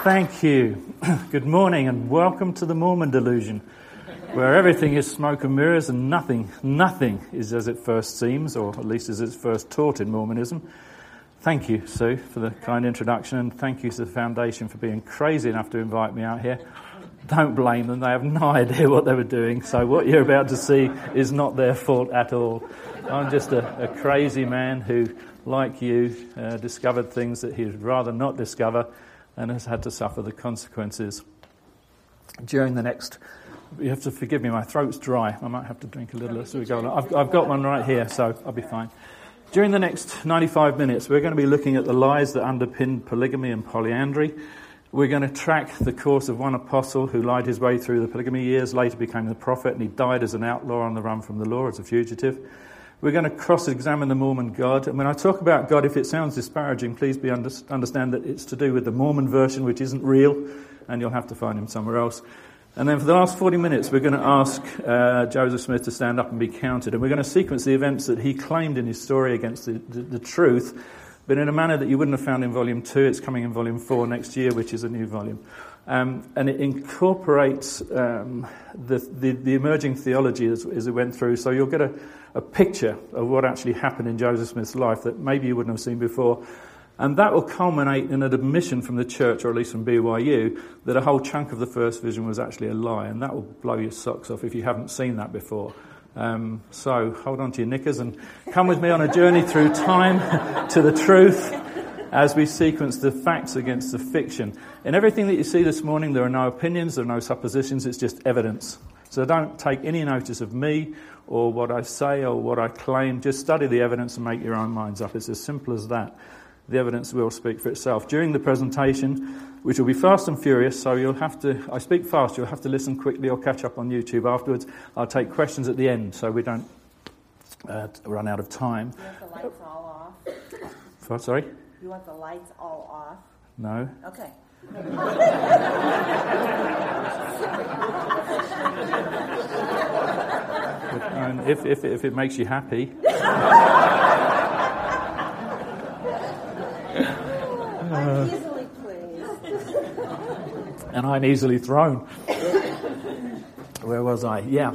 Thank you. Good morning and welcome to the Mormon Delusion, where everything is smoke and mirrors and nothing is as it first seems, or at least as it's first taught in Mormonism. Thank you, Sue, for the kind introduction, and thank you to the Foundation for being crazy enough to invite me out here. Don't blame them, they have no idea what they were doing, so what you're about to see is not their fault at all. I'm just a crazy man who, like you, discovered things that he'd rather not discover and has had to suffer the consequences. During the next, you have to forgive me, my throat's dry. I might have to drink a little as we go along. I've got one right here, so I'll be fine. During the next 95 minutes, we're going to be looking at the lies that underpin polygamy and polyandry. We're going to track the course of one apostle who lied his way through the polygamy years, later became the prophet, and he died as an outlaw on the run from the law, as a fugitive. We're going to cross-examine the Mormon God. And when I talk about God, if it sounds disparaging, please understand that it's to do with the Mormon version, which isn't real, and you'll have to find him somewhere else. And then for the last 40 minutes, we're going to ask Joseph Smith to stand up and be counted. And we're going to sequence the events that he claimed in his story against the truth, but in a manner that you wouldn't have found in Volume 2. It's coming in Volume 4 next year, which is a new volume. And it incorporates the emerging theology as it went through. So you'll get a picture of what actually happened in Joseph Smith's life that maybe you wouldn't have seen before. And that will culminate in an admission from the church, or at least from BYU, that a whole chunk of the first vision was actually a lie. And that will blow your socks off if you haven't seen that before. So hold on to your knickers and come with me on a journey through time to the truth as we sequence the facts against the fiction. In everything that you see this morning, there are no opinions, there are no suppositions, it's just evidence. So don't take any notice of me or what I say or what I claim. Just study the evidence and make your own minds up. It's as simple as that. The evidence will speak for itself. During the presentation, which will be fast and furious, so you'll have to, I speak fast, you'll have to listen quickly or catch up on YouTube afterwards. I'll take questions at the end so we don't run out of time. You want the lights all off? Sorry? You want the lights all off? No. Okay. And if it makes you happy. I'm easily pleased. And I'm easily thrown. Where was I? Yeah.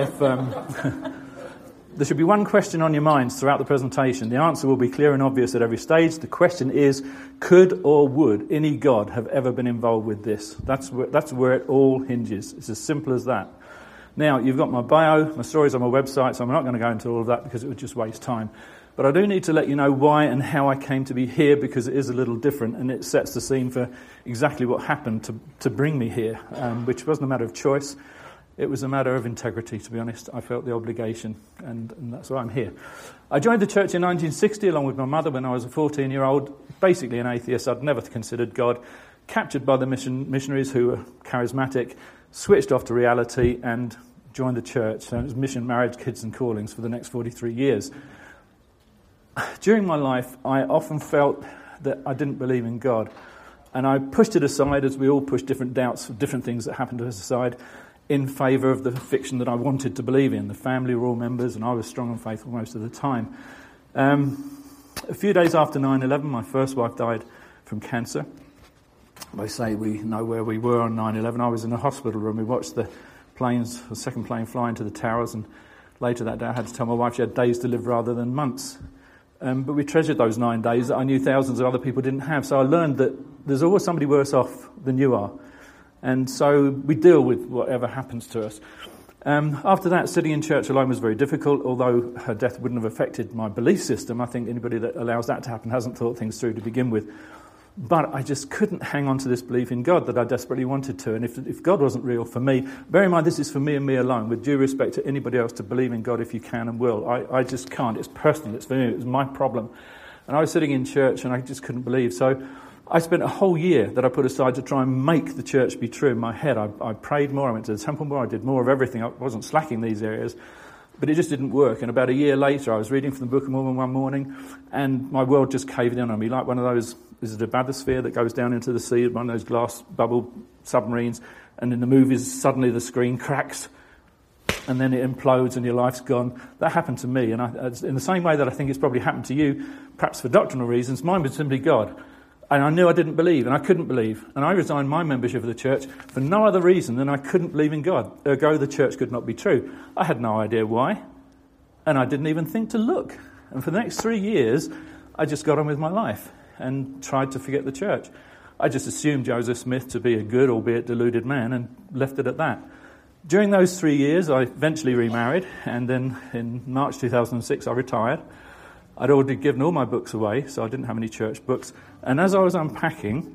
There should be one question on your minds throughout the presentation. The answer will be clear and obvious at every stage. The question is, could or would any God have ever been involved with this? That's where it all hinges. It's as simple as that. Now, you've got my bio, my stories on my website, so I'm not going to go into all of that because it would just waste time. But I do need to let you know why and how I came to be here, because it is a little different and it sets the scene for exactly what happened to bring me here, which wasn't a matter of choice. It was a matter of integrity, to be honest. I felt the obligation, and that's why I'm here. I joined the church in 1960 along with my mother when I was a 14-year-old, basically an atheist. I'd never considered God, captured by the missionaries who were charismatic, switched off to reality and joined the church. So it was mission, marriage, kids and callings for the next 43 years. During my life, I often felt that I didn't believe in God. And I pushed it aside, as we all push different doubts of different things that happened to us aside, in favour of the fiction that I wanted to believe in. The family were all members, and I was strong and faithful most of the time. A few days after 9/11, my first wife died from cancer. They say we know where we were on 9/11. I was in a hospital room. We watched the second plane fly into the towers, and later that day I had to tell my wife she had days to live rather than months. But we treasured those 9 days that I knew thousands of other people didn't have. So I learned that there's always somebody worse off than you are. And so we deal with whatever happens to us. After that, sitting in church alone was very difficult, although her death wouldn't have affected my belief system. I think anybody that allows that to happen hasn't thought things through to begin with. But I just couldn't hang on to this belief in God that I desperately wanted to. And if God wasn't real for me, bear in mind this is for me and me alone, with due respect to anybody else, to believe in God if you can and will. I just can't. It's personal. It's for me. It was my problem. And I was sitting in church and I just couldn't believe. So I spent a whole year that I put aside to try and make the church be true in my head. I prayed more. I went to the temple more. I did more of everything. I wasn't slacking these areas. But it just didn't work. And about a year later, I was reading from the Book of Mormon one morning, and my world just caved in on me, like one of those, is it a bathysphere that goes down into the sea, one of those glass bubble submarines, and in the movies, suddenly the screen cracks, and then it implodes and your life's gone. That happened to me, and in the same way that I think it's probably happened to you, perhaps for doctrinal reasons, mine was simply God. And I knew I didn't believe, and I couldn't believe. And I resigned my membership of the church for no other reason than I couldn't believe in God. Ergo, the church could not be true. I had no idea why, and I didn't even think to look. And for the next 3 years, I just got on with my life and tried to forget the church. I just assumed Joseph Smith to be a good, albeit deluded man, and left it at that. During those 3 years, I eventually remarried, and then in March 2006, I retired. I'd already given all my books away, so I didn't have any church books. And as I was unpacking,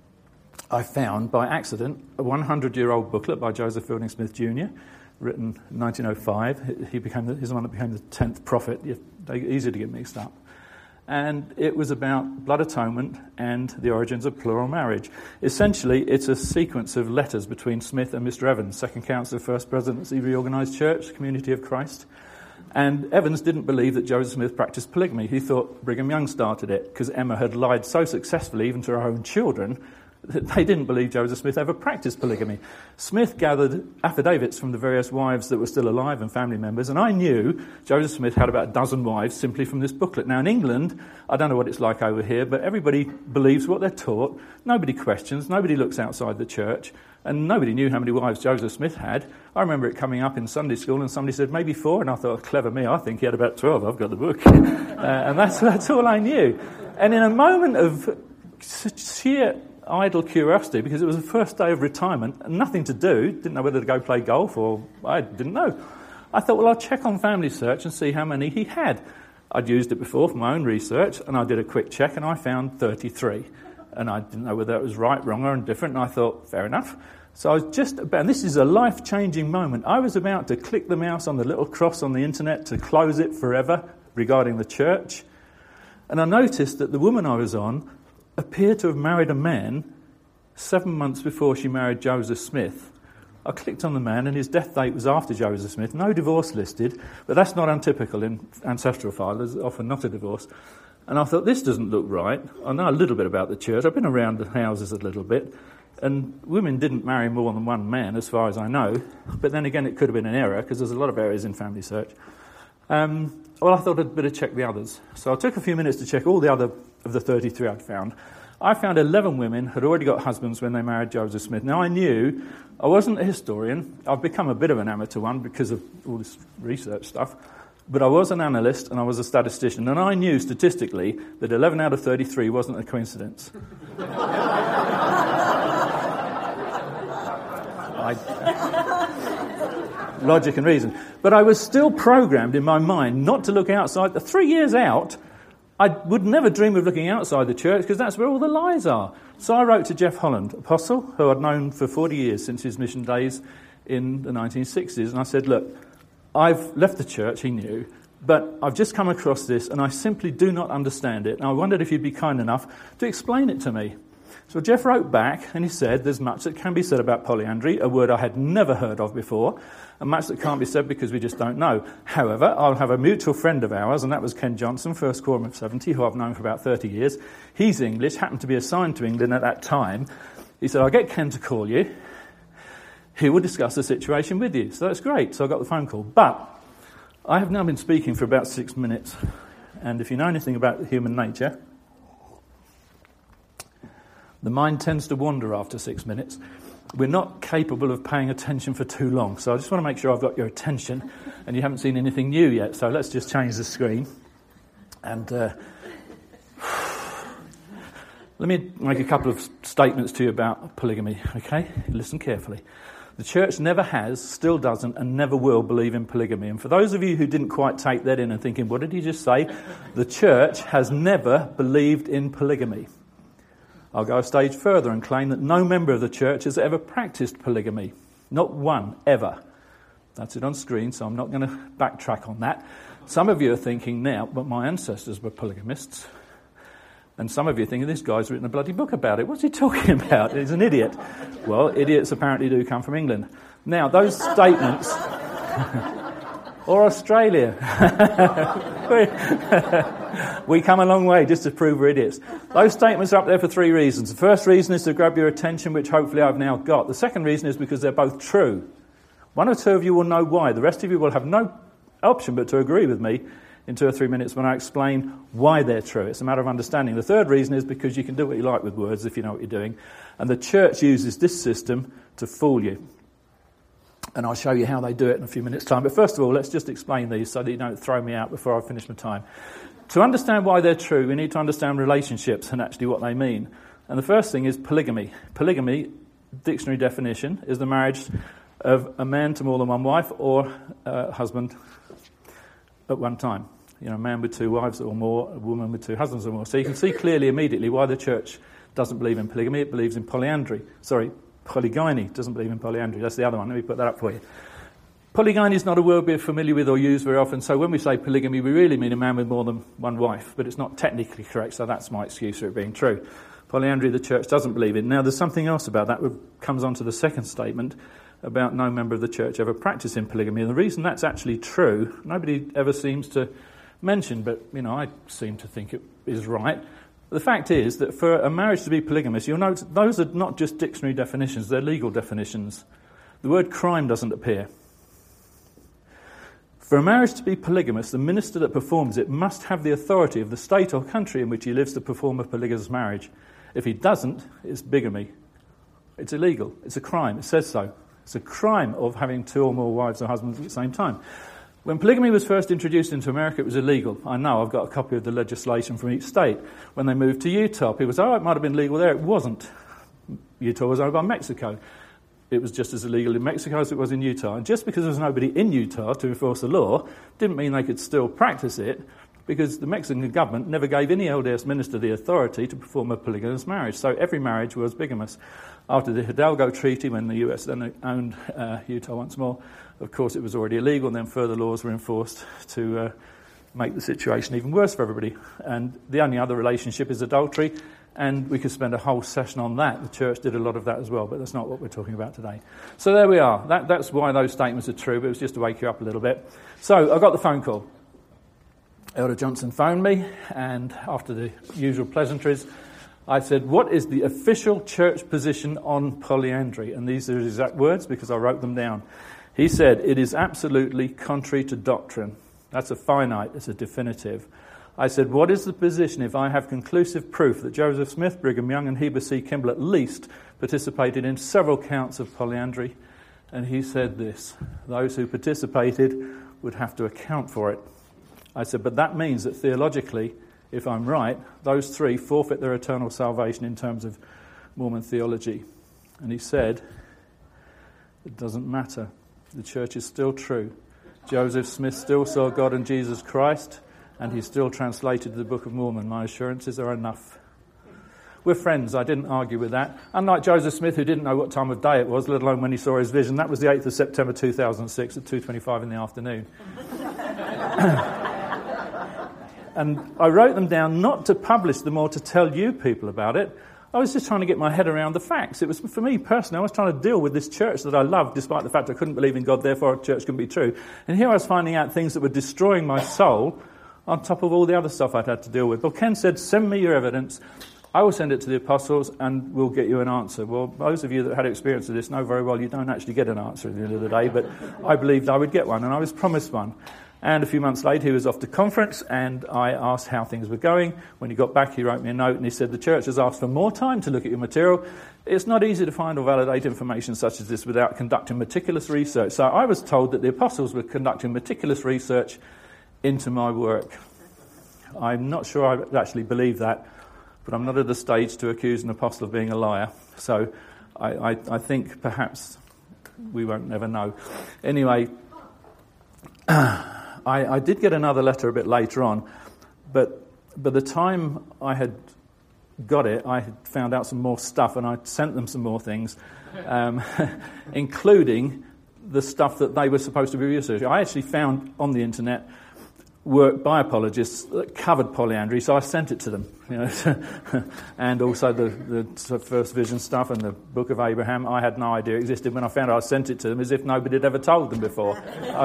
I found, by accident, a 100-year-old booklet by Joseph Fielding Smith Jr., written in 1905. He's the one that became the 10th prophet. They're easy to get mixed up. And it was about blood atonement and the origins of plural marriage. Essentially, it's a sequence of letters between Smith and Mr. Evans, Second Council, First Presidency, Reorganised Church, Community of Christ. And Evans didn't believe that Joseph Smith practiced polygamy. He thought Brigham Young started it because Emma had lied so successfully, even to her own children, that they didn't believe Joseph Smith ever practiced polygamy. Smith gathered affidavits from the various wives that were still alive and family members, and I knew Joseph Smith had about a dozen wives simply from this booklet. Now, in England, I don't know what it's like over here, but everybody believes what they're taught. Nobody questions. Nobody looks outside the church. And nobody knew how many wives Joseph Smith had. I remember it coming up in Sunday school, and somebody said, maybe 4, and I thought, clever me, I think he had about 12. I've got the book. And that's all I knew. And in a moment of sheer idle curiosity, because it was the first day of retirement, nothing to do, didn't know whether to go play golf, or I didn't know. I thought, well, I'll check on Family Search and see how many he had. I'd used it before for my own research, and I did a quick check, and I found 33. And I didn't know whether it was right, wrong, or indifferent, and I thought, fair enough. So I was just about, and this is a life-changing moment, I was about to click the mouse on the little cross on the internet to close it forever regarding the church. And I noticed that the woman I was on appeared to have married a man 7 months before she married Joseph Smith. I clicked on the man, and his death date was after Joseph Smith. No divorce listed, but that's not untypical in ancestral file. There's often not a divorce. And I thought, this doesn't look right. I know a little bit about the church. I've been around the houses a little bit. And women didn't marry more than one man, as far as I know. But then again, it could have been an error, because there's a lot of errors in Family Search. Well, I thought I'd better check the others. So I took a few minutes to check all the other of the 33 I'd found. I found 11 women had already got husbands when they married Joseph Smith. Now, I knew I wasn't a historian. I've become a bit of an amateur one because of all this research stuff. But I was an analyst and I was a statistician. And I knew statistically that 11 out of 33 wasn't a coincidence. Logic and reason. But I was still programmed in my mind not to look outside. The 3 years out, I would never dream of looking outside the church because that's where all the lies are. So I wrote to Jeff Holland, apostle, who I'd known for 40 years since his mission days in the 1960s. And I said, look, I've left the church, he knew, but I've just come across this and I simply do not understand it. And I wondered if you'd be kind enough to explain it to me. So Jeff wrote back and he said, there's much that can be said about polyandry, a word I had never heard of before, and much that can't be said because we just don't know. However, I'll have a mutual friend of ours, and that was Ken Johnson, First Quorum of 70, who I've known for about 30 years. He's English, happened to be assigned to England at that time. He said, I'll get Ken to call you. He will discuss the situation with you. So that's great. So I got the phone call. But I have now been speaking for about 6 minutes. And if you know anything about human nature, the mind tends to wander after 6 minutes. We're not capable of paying attention for too long. So I just want to make sure I've got your attention and you haven't seen anything new yet. So let's just change the screen. And let me make a couple of statements to you about polygamy, okay? Listen carefully. The church never has, still doesn't, and never will believe in polygamy. And for those of you who didn't quite take that in and thinking, what did he just say? The church has never believed in polygamy. I'll go a stage further and claim that no member of the church has ever practiced polygamy. Not one, ever. That's it on screen, so I'm not going to backtrack on that. Some of you are thinking now, but my ancestors were polygamists. And some of you are thinking, this guy's written a bloody book about it. What's he talking about? He's an idiot. Well, idiots apparently do come from England. Now, those statements... or Australia. We come a long way just to prove we're idiots. Those statements are up there for 3 reasons. The first reason is to grab your attention, which hopefully I've now got. The second reason is because they're both true. 1 or 2 of you will know why. The rest of you will have no option but to agree with me in 2 or 3 minutes when I explain why they're true. It's a matter of understanding. The third reason is because you can do what you like with words if you know what you're doing. And the church uses this system to fool you. And I'll show you how they do it in a few minutes' time. But first of all, let's just explain these so that you don't throw me out before I finish my time. To understand why they're true, we need to understand relationships and actually what they mean. And the first thing is polygamy. Polygamy, dictionary definition, is the marriage of a man to more than one wife or a husband at one time. You know, a man with 2 wives or more, a woman with 2 husbands or more. So you can see clearly immediately why the church doesn't believe in polygamy. It believes in polygyny. Doesn't believe in polyandry. That's the other one. Let me put that up for you. Polygyny is not a word we're familiar with or use very often. So when we say polygamy, we really mean a man with more than one wife. But it's not technically correct, so that's my excuse for it being true. Polyandry, the church doesn't believe in. Now, there's something else about that. It comes on to the second statement about no member of the church ever practicing polygamy. And the reason that's actually true, nobody ever seems to mention, but, you know, I seem to think it is right. The fact is that for a marriage to be polygamous, you'll note those are not just dictionary definitions, they're legal definitions. The word crime doesn't appear. For a marriage to be polygamous, the minister that performs it must have the authority of the state or country in which he lives to perform a polygamous marriage. If he doesn't, it's bigamy. It's illegal. It's a crime. It says so. It's a crime of having 2 or more wives or husbands at the same time. When polygamy was first introduced into America, it was illegal. I know, I've got a copy of the legislation from each state. When they moved to Utah, people say, it might have been legal there. It wasn't. Utah was owned by Mexico. It was just as illegal in Mexico as it was in Utah. And just because there was nobody in Utah to enforce the law didn't mean they could still practice it, because the Mexican government never gave any LDS minister the authority to perform a polygamous marriage. So every marriage was bigamous. After the Hidalgo Treaty, when the US then owned Utah once more, of course it was already illegal, and then further laws were enforced to make the situation even worse for everybody. And the only other relationship is adultery, and we could spend a whole session on that. The church did a lot of that as well, but that's not what we're talking about today. So there we are. That's why those statements are true, but it was just to wake you up a little bit. So I got the phone call. Elder Johnson phoned me, and after the usual pleasantries, I said, what is the official church position on polyandry? And these are his exact words because I wrote them down. He said, it is absolutely contrary to doctrine. That's a finite, it's a definitive. I said, what is the position if I have conclusive proof that Joseph Smith, Brigham Young and Heber C. Kimball at least participated in several counts of polyandry? And he said this, those who participated would have to account for it. I said, but that means that theologically, if I'm right, those 3 forfeit their eternal salvation in terms of Mormon theology. And he said, it doesn't matter. The church is still true. Joseph Smith still saw God and Jesus Christ, and he still translated the Book of Mormon. My assurances are enough. We're friends. I didn't argue with that. Unlike Joseph Smith, who didn't know what time of day it was, let alone when he saw his vision. That was the 8th of September 2006 at 2:25 in the afternoon. And I wrote them down not to publish them or to tell you people about it. I was just trying to get my head around the facts. It was, for me personally, I was trying to deal with this church that I loved, despite the fact I couldn't believe in God, therefore a church couldn't be true. And here I was finding out things that were destroying my soul on top of all the other stuff I'd had to deal with. Well, Ken said, send me your evidence. I will send it to the apostles and we'll get you an answer. Well, those of you that had experience of this know very well you don't actually get an answer at the end of the day, but I believed I would get one, and I was promised one. And a few months later, he was off to conference, and I asked how things were going. When he got back, he wrote me a note, and he said, the church has asked for more time to look at your material. It's not easy to find or validate information such as this without conducting meticulous research. So I was told that the apostles were conducting meticulous research into my work. I'm not sure I actually believe that, but I'm not at the stage to accuse an apostle of being a liar. So I think perhaps we won't never know. Anyway, I did get another letter a bit later on, but by the time I had got it, I had found out some more stuff, and I sent them some more things, including the stuff that they were supposed to be researching. I actually found on the internet work by apologists that covered polyandry, so I sent it to them, and also the First Vision stuff and the Book of Abraham. I had no idea it existed. When I found out, I sent it to them as if nobody had ever told them before.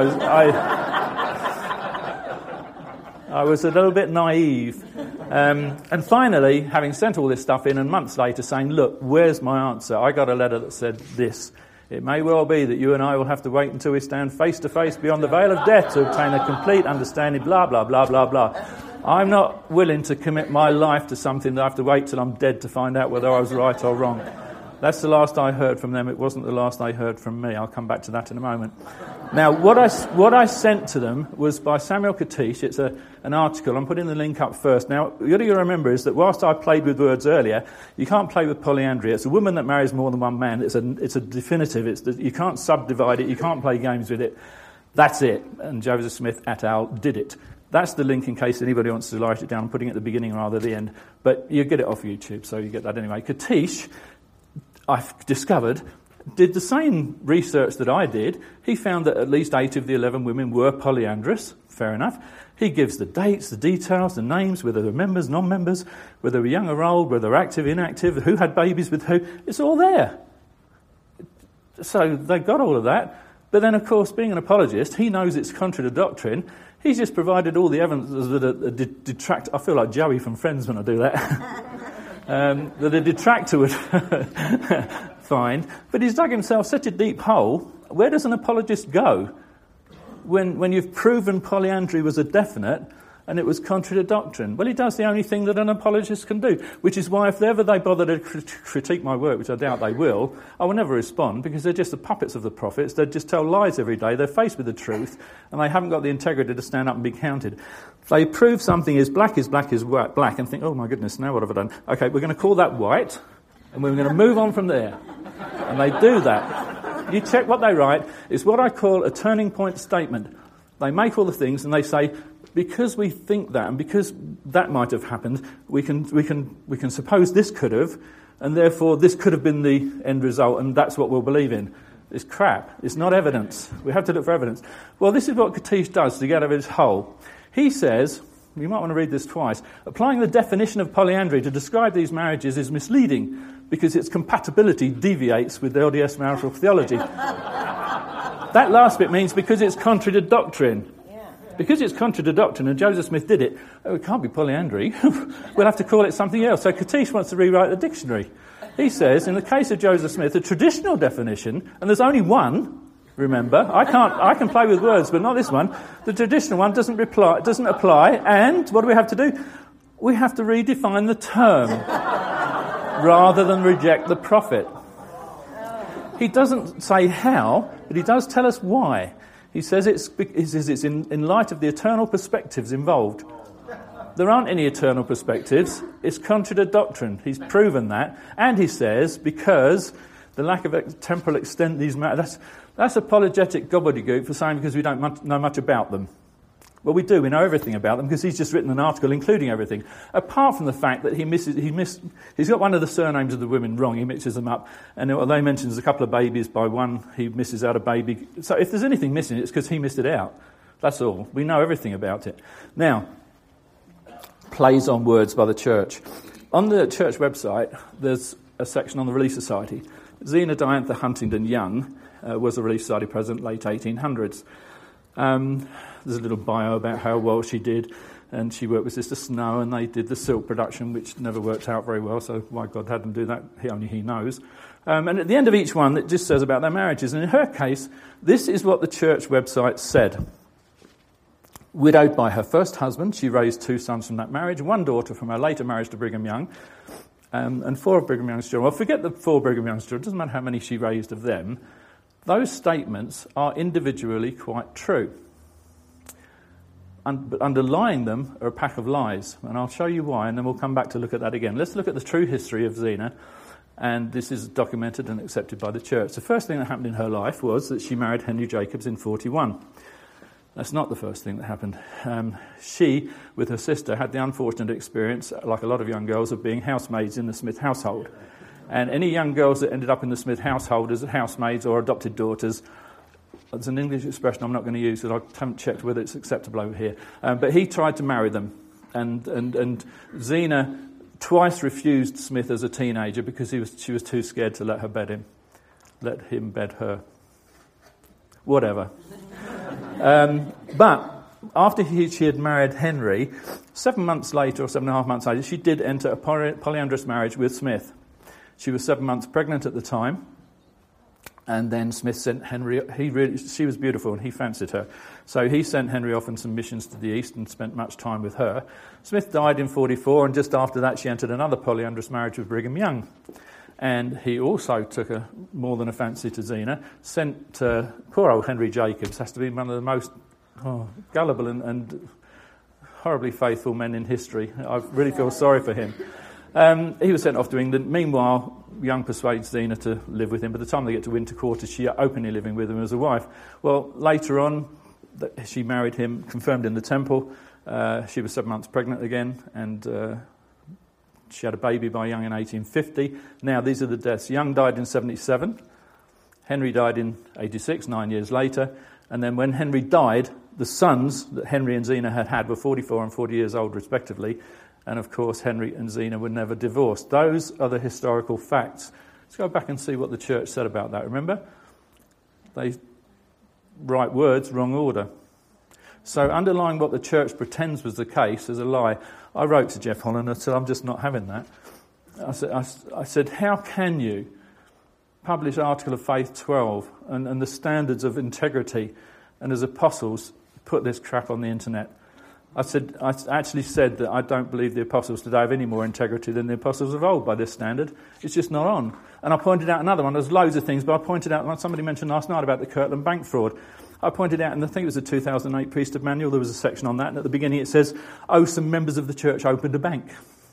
I was a little bit naive. And finally, having sent all this stuff in, and months later saying, look, where's my answer? I got a letter that said this It may well be that you and I will have to wait until we stand face to face beyond the veil of death to obtain a complete understanding, blah, blah, blah, blah, blah. I'm not willing to commit my life to something that I have to wait till I'm dead to find out whether I was right or wrong. That's the last I heard from them. It wasn't the last I heard from me. I'll come back to that in a moment. Now, what I sent to them was by Samuel Katish. It's an article. I'm putting the link up first. Now, what you got to remember is that whilst I played with words earlier, you can't play with polyandry. It's a woman that marries more than one man. It's a definitive. You can't subdivide it. You can't play games with it. That's it. And Joseph Smith et al. Did it. That's the link in case anybody wants to write it down. I'm putting it at the beginning rather than the end. But you get it off YouTube, so you get that anyway. Katish, I've discovered, did the same research that I did. He found that at least 8 of the 11 women were polyandrous. Fair enough. He gives the dates, the details, the names, whether they're members, non-members, whether they're young or old, whether they're active, inactive, who had babies with who. It's all there. So they got all of that. But then, of course, being an apologist, he knows it's contrary to doctrine. He's just provided all the evidence that detract. I feel like Joey from Friends when I do that. That a detractor would find. But he's dug himself such a deep hole. Where does an apologist go when you've proven polyandry was a definite and it was contrary to doctrine? Well, he does the only thing that an apologist can do, which is why if ever they bother to critique my work, which I doubt they will, I will never respond, because they're just the puppets of the prophets. They just tell lies every day. They're faced with the truth, and they haven't got the integrity to stand up and be counted. They prove something is black is black, and think, oh my goodness, now what have I done? Okay, we're going to call that white, and we're going to move on from there. And they do that. You check what they write. It's what I call a turning point statement. They make all the things, and they say, because we think that, and because that might have happened, we can suppose this could have, and therefore this could have been the end result, and that's what we'll believe in. It's crap. It's not evidence. We have to look for evidence. Well, this is what Katish does to get out of his hole. He says, you might want to read this twice, applying the definition of polyandry to describe these marriages is misleading because its compatibility deviates with LDS marital theology. That last bit means because it's contrary to doctrine. Because it's contrary to doctrine, and Joseph Smith did it, it can't be polyandry. We'll have to call it something else. So Katish wants to rewrite the dictionary. He says, in the case of Joseph Smith, the traditional definition, and there's only one, remember, I can play with words, but not this one. The traditional one doesn't apply, and what do we have to do? We have to redefine the term rather than reject the prophet. He doesn't say how, but he does tell us why. He says it's in light of the eternal perspectives involved. There aren't any eternal perspectives. It's contrary to doctrine. He's proven that. And he says, because the lack of temporal extent these matters, that's apologetic gobbledygook for saying because we don't know much about them. Well, we do. We know everything about them because he's just written an article including everything. Apart from the fact that he's got one of the surnames of the women wrong. He mixes them up. And although he mentions a couple of babies by one, he misses out a baby. So if there's anything missing, it's because he missed it out. That's all. We know everything about it. Now, plays on words by the church. On the church website, there's a section on the Relief Society. Zena Diantha Huntington Young was a Relief Society president, late 1800s. There's a little bio about how well she did, and she worked with Sister Snow, and they did the silk production, which never worked out very well, so why God had them do that, only he knows. And at the end of each one, it just says about their marriages, and in her case, this is what the church website said. Widowed by her first husband, she raised 2 sons from that marriage, 1 daughter from her later marriage to Brigham Young, and 4 of Brigham Young's children. Well, forget the 4 Brigham Young's children, it doesn't matter how many she raised of them. Those statements are individually quite true. But underlying them are a pack of lies. And I'll show you why, and then we'll come back to look at that again. Let's look at the true history of Zena, and this is documented and accepted by the church. The first thing that happened in her life was that she married Henry Jacobs in 41. That's not the first thing that happened. She, with her sister, had the unfortunate experience, like a lot of young girls, of being housemaids in the Smith household. And any young girls that ended up in the Smith household as housemaids or adopted daughters, it's an English expression I'm not going to use, because I haven't checked whether it's acceptable over here. But he tried to marry them. And Zena twice refused Smith as a teenager because she was too scared to let him bed her. Whatever. But after she had married Henry, 7 months later, or 7.5 months later, she did enter a polyandrous marriage with Smith. She was 7 months pregnant at the time. And then Smith sent Henry. She was beautiful, and he fancied her, so he sent Henry off on some missions to the east and spent much time with her. Smith died in 44, and just after that, she entered another polyandrous marriage with Brigham Young, and he also took more than a fancy to Zena. Sent poor old Henry Jacobs, has to be one of the most gullible and horribly faithful men in history. I really feel sorry for him. He was sent off to England. Meanwhile, Young persuades Zena to live with him. By the time they get to winter quarters, she's openly living with him as a wife. Well, later on, she married him, confirmed in the temple. She was 7 months pregnant again, and she had a baby by Young in 1850. Now, these are the deaths. Young died in 77. Henry died in 86, 9 years later. And then when Henry died, the sons that Henry and Zena had were 44 and 40 years old, respectively. And, of course, Henry and Zena were never divorced. Those are the historical facts. Let's go back and see what the church said about that. Remember? They right words, wrong order. So underlying what the church pretends was the case is a lie. I wrote to Jeff Holland and said, I'm just not having that. I said, how can you publish Article of Faith 12 and the standards of integrity and as apostles put this crap on the internet? I actually said that I don't believe the apostles today have any more integrity than the apostles of old by this standard. It's just not on. And I pointed out another one. There's loads of things, but I pointed out, somebody mentioned last night about the Kirtland Bank fraud. I pointed out, and I think it was a 2008 Priesthood Manual, there was a section on that, and at the beginning it says, some members of the church opened a bank.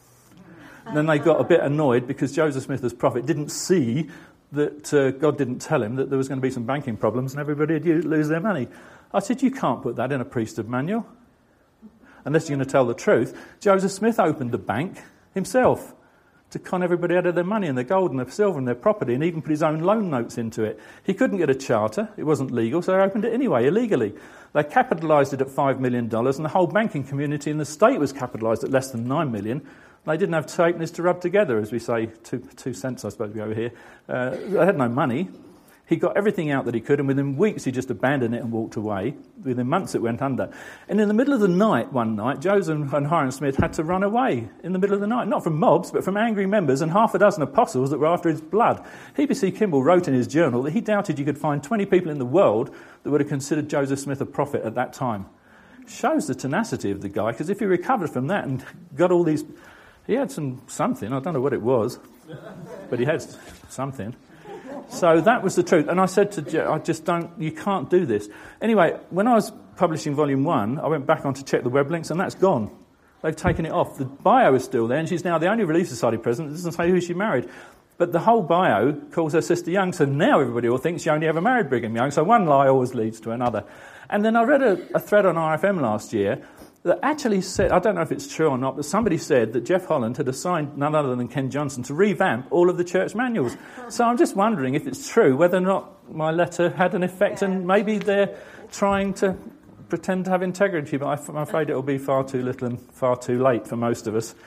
And then they got a bit annoyed because Joseph Smith as prophet didn't see that God didn't tell him that there was going to be some banking problems and everybody would lose their money. I said, you can't put that in a Priesthood Manual. Unless you're going to tell the truth. Joseph Smith opened the bank himself to con everybody out of their money and their gold and their silver and their property, and even put his own loan notes into it. He couldn't get a charter. It wasn't legal, so they opened it anyway, illegally. They capitalised it at $5 million, and the whole banking community in the state was capitalised at less than $9 million. They didn't have halfpennies to rub together, as we say, 2 cents, I suppose we go over here. They had no money. He got everything out that he could, and within weeks he just abandoned it and walked away. Within months it went under. And in the middle of the night, one night, Joseph and Hiram Smith had to run away in the middle of the night. Not from mobs, but from angry members and half a dozen apostles that were after his blood. Heber Kimball wrote in his journal that he doubted you could find 20 people in the world that would have considered Joseph Smith a prophet at that time. Shows the tenacity of the guy, because if he recovered from that and got all these... He had something, I don't know what it was, but he had something. So that was the truth. And I said to Jeff, you can't do this. Anyway, when I was publishing Volume 1, I went back on to check the web links, and that's gone. They've taken it off. The bio is still there, and she's now the only Relief Society president that doesn't say who she married. But the whole bio calls her Sister Young, so now everybody all thinks she only ever married Brigham Young. So one lie always leads to another. And then I read a thread on RFM last year that actually said, I don't know if it's true or not, but somebody said that Jeff Holland had assigned none other than Ken Johnson to revamp all of the church manuals. So I'm just wondering if it's true, whether or not my letter had an effect, and maybe they're trying to pretend to have integrity, but I'm afraid it will be far too little and far too late for most of us.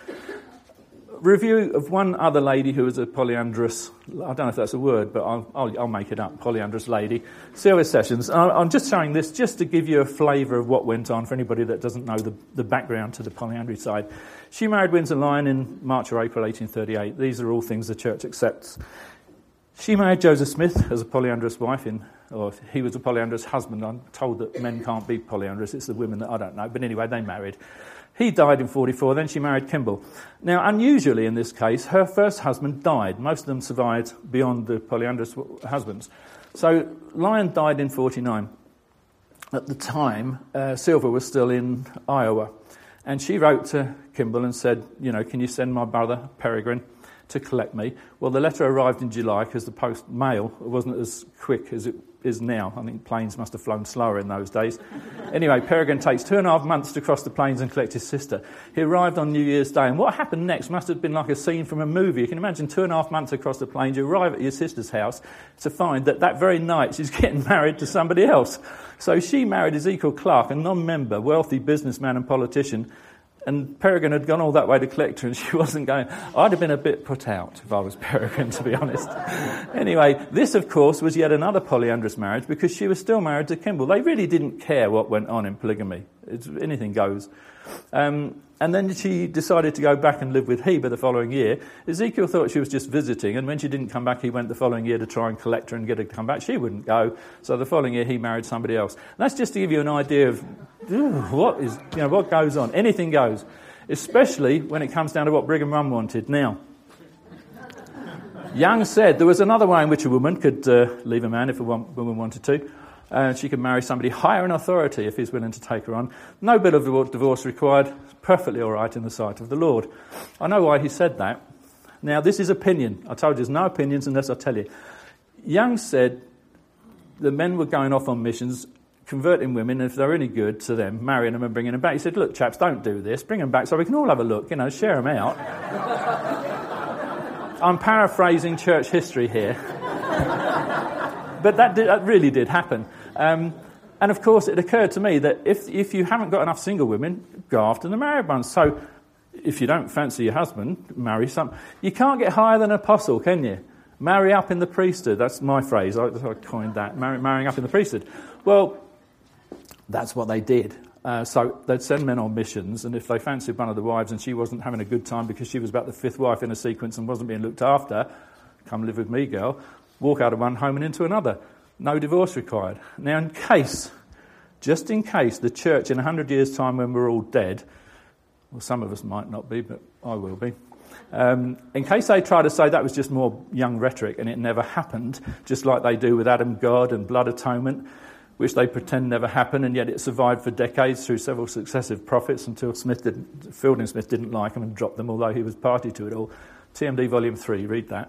Review of one other lady who was a polyandrous, I don't know if that's a word, but I'll make it up, polyandrous lady, Sylvia Sessions. I'm just showing this just to give you a flavour of what went on for anybody that doesn't know the background to the polyandry side. She married Windsor Lyon in March or April 1838. These are all things the church accepts. She married Joseph Smith as a polyandrous wife, or he was a polyandrous husband. I'm told that men can't be polyandrous, it's the women that I don't know. But anyway, they married. He died in 44, then she married Kimball. Now, unusually in this case, her first husband died. Most of them survived beyond the polyandrous husbands. So Lyon died in 49. At the time, Sylvia was still in Iowa. And she wrote to Kimball and said, can you send my brother, Peregrine, to collect me? Well, the letter arrived in July because the post mail wasn't as quick as it is now. I think planes must have flown slower in those days. Anyway, Peregrine takes 2.5 months to cross the plains and collect his sister. He arrived on New Year's Day, and what happened next must have been like a scene from a movie. You can imagine 2.5 months across the plains, you arrive at your sister's house to find that very night she's getting married to somebody else. So she married Ezekiel Clark, a non-member, wealthy businessman and politician, and Peregrine had gone all that way to collect her, and she wasn't going. I'd have been a bit put out if I was Peregrine, to be honest. Anyway, this, of course, was yet another polyandrous marriage because she was still married to Kimball. They really didn't care what went on in polygamy. Anything goes. And then she decided to go back and live with Heber the following year. Ezekiel thought she was just visiting, and when she didn't come back, he went the following year to try and collect her and get her to come back. She wouldn't go, so the following year he married somebody else. And that's just to give you an idea of what goes on. Anything goes, especially when it comes down to what Brigham Young wanted. Now, Young said there was another way in which a woman could leave a man if a woman wanted to. She could marry somebody higher in authority if he's willing to take her on. No bill of divorce required. Perfectly all right in the sight of the Lord. I know why he said that. Now, this is opinion. I told you there's no opinions unless I tell you. Young said the men were going off on missions, converting women, and if they're any good to them, marrying them and bringing them back. He said, look, chaps, don't do this. Bring them back so we can all have a look, share them out. I'm paraphrasing church history here. But that really did happen. And of course, it occurred to me that if you haven't got enough single women, go after the married ones. So if you don't fancy your husband, marry some. You can't get higher than an apostle, can you? Marry up in the priesthood. That's my phrase. I coined that. Marrying up in the priesthood. Well, that's what they did. So they'd send men on missions, and if they fancied one of the wives and she wasn't having a good time because she was about the fifth wife in a sequence and wasn't being looked after, come live with me, girl. Walk out of one home and into another. No divorce required. Now, just in case the church in 100 years' time when we're all dead, well, some of us might not be, but I will be, in case they try to say that was just more Young rhetoric and it never happened, just like they do with Adam God and blood atonement, which they pretend never happened, and yet it survived for decades through several successive prophets until Fielding Smith didn't like them and dropped them, although he was party to it all. TMD Volume 3, read that.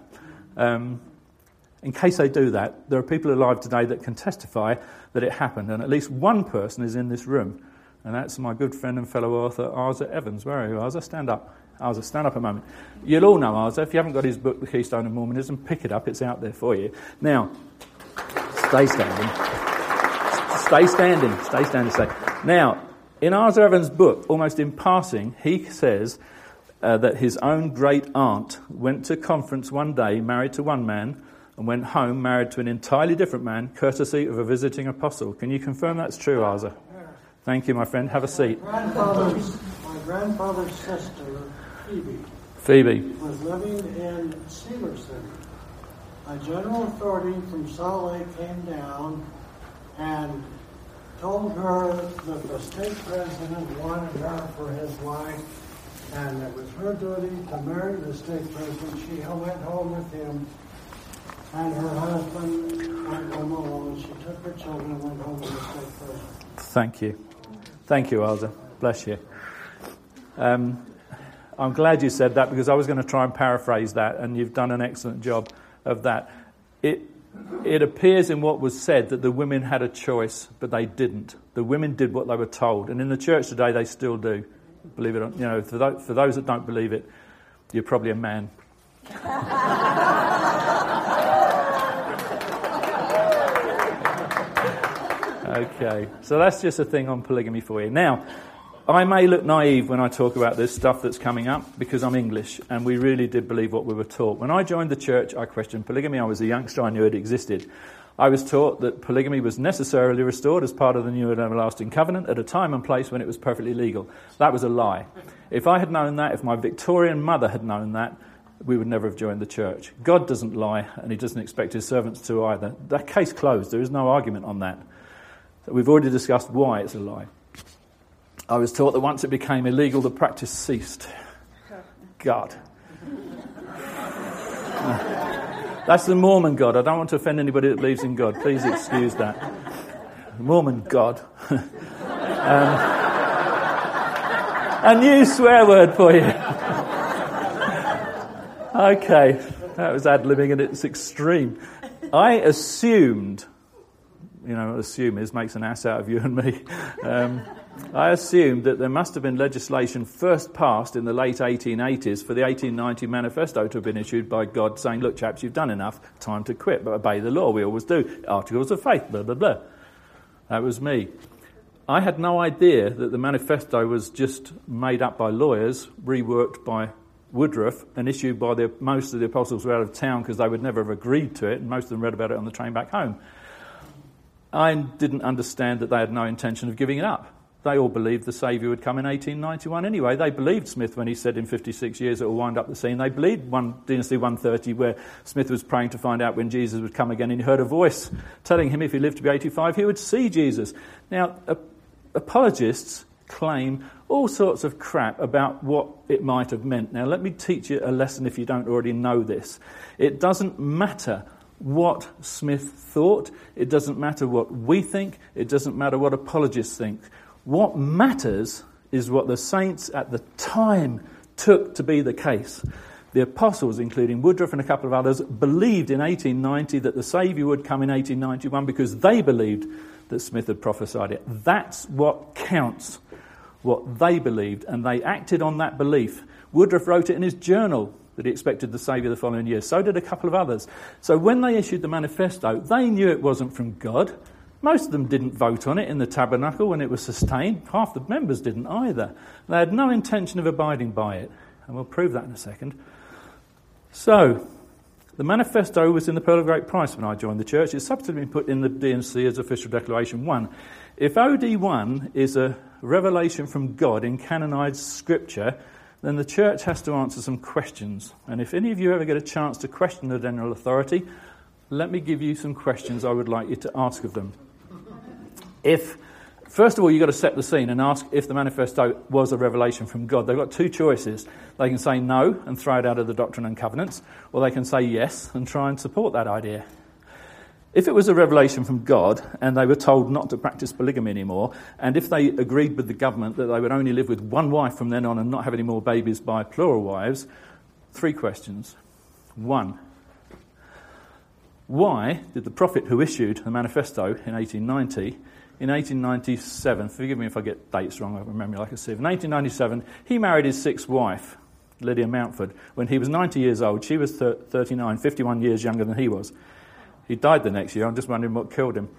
In case they do that, there are people alive today that can testify that it happened, and at least one person is in this room, and that's my good friend and fellow author, Asa Evans. Where are you, Asa? Stand up. Asa, stand up a moment. You'll all know Asa. If you haven't got his book, The Keystone of Mormonism, pick it up. It's out there for you. Now, stay standing. Stay standing. Stay standing. Stay. Now, in Asa Evans' book, almost in passing, he says that his own great aunt went to conference one day, married to one man, and went home married to an entirely different man, courtesy of a visiting apostle. Can you confirm that's true, Asa? Thank you, my friend. Have a seat. My grandfather's sister, Phoebe, was living in Severson. A general authority from Salt Lake came down and told her that the state president wanted her for his wife, and it was her duty to marry the state president. She went home with him, and her husband went home alone. She took her children and went home with the state president. Thank you. Thank you, Asa. Bless you. I'm glad you said that, because I was going to try and paraphrase that, and you've done an excellent job of that. It appears in what was said that the women had a choice, but they didn't. The women did what they were told, and in the church today they still do. Believe it or not. For those that don't believe it, you're probably a man. Okay, so that's just a thing on polygamy for you. Now, I may look naive when I talk about this stuff that's coming up, because I'm English, and we really did believe what we were taught. When I joined the church, I questioned polygamy. I was a youngster, I knew it existed. I was taught that polygamy was necessarily restored as part of the new and everlasting covenant at a time and place when it was perfectly legal. That was a lie. If I had known that, if my Victorian mother had known that, we would never have joined the church. God doesn't lie, and he doesn't expect his servants to either. That case closed. There is no argument on that. We've already discussed why it's a lie. I was taught that once it became illegal, the practice ceased. God. That's the Mormon God. I don't want to offend anybody that believes in God. Please excuse that. Mormon God. A new swear word for you. Okay, that was ad-libbing at its extreme. I assumed, assume makes an ass out of you and me. I assumed that there must have been legislation first passed in the late 1880s for the 1890 manifesto to have been issued by God saying, look, chaps, you've done enough, time to quit, but obey the law, we always do. Articles of faith, blah, blah, blah. That was me. I had no idea that the manifesto was just made up by lawyers, reworked by Woodruff, and issued by most of the apostles who were out of town because they would never have agreed to it, and most of them read about it on the train back home. I didn't understand that they had no intention of giving it up. they all believed the Saviour would come in 1891 anyway. They believed Smith when he said in 56 years it will wind up the scene. They believed Dynasty 130 where Smith was praying to find out when Jesus would come again, and he heard a voice telling him if he lived to be 85 he would see Jesus. Now, apologists claim all sorts of crap about what it might have meant. Now, let me teach you a lesson if you don't already know this. It doesn't matter what Smith thought. It doesn't matter what we think. It doesn't matter what apologists think. What matters is what the saints at the time took to be the case. The apostles, including Woodruff and a couple of others, believed in 1890 that the Saviour would come in 1891 because they believed that Smith had prophesied it. That's what counts, what they believed, and they acted on that belief. Woodruff wrote it in his journal that he expected the Saviour the following year. So did a couple of others. So when they issued the manifesto, they knew it wasn't from God. Most of them didn't vote on it in the tabernacle when it was sustained. Half the members didn't either. They had no intention of abiding by it. And we'll prove that in a second. So, the manifesto was in the Pearl of Great Price when I joined the church. It's subsequently been put in the D&C as Official Declaration 1. If OD1 is a revelation from God in canonised scripture, then the church has to answer some questions. And if any of you ever get a chance to question the general authority, let me give you some questions I would like you to ask of them. First of all, you've got to set the scene and ask if the manifesto was a revelation from God. They've got two choices. They can say no and throw it out of the Doctrine and Covenants, or they can say yes and try and support that idea. If it was a revelation from God and they were told not to practice polygamy anymore, and if they agreed with the government that they would only live with one wife from then on and not have any more babies by plural wives, three questions. 1. Why did the prophet who issued the manifesto in 1890, in 1897, forgive me if I get dates wrong, I remember like a sieve, in 1897 he married his sixth wife, Lydia Mountford, when he was 90 years old. She was 39, 51 years younger than he was. He died the next year. I'm just wondering what killed him.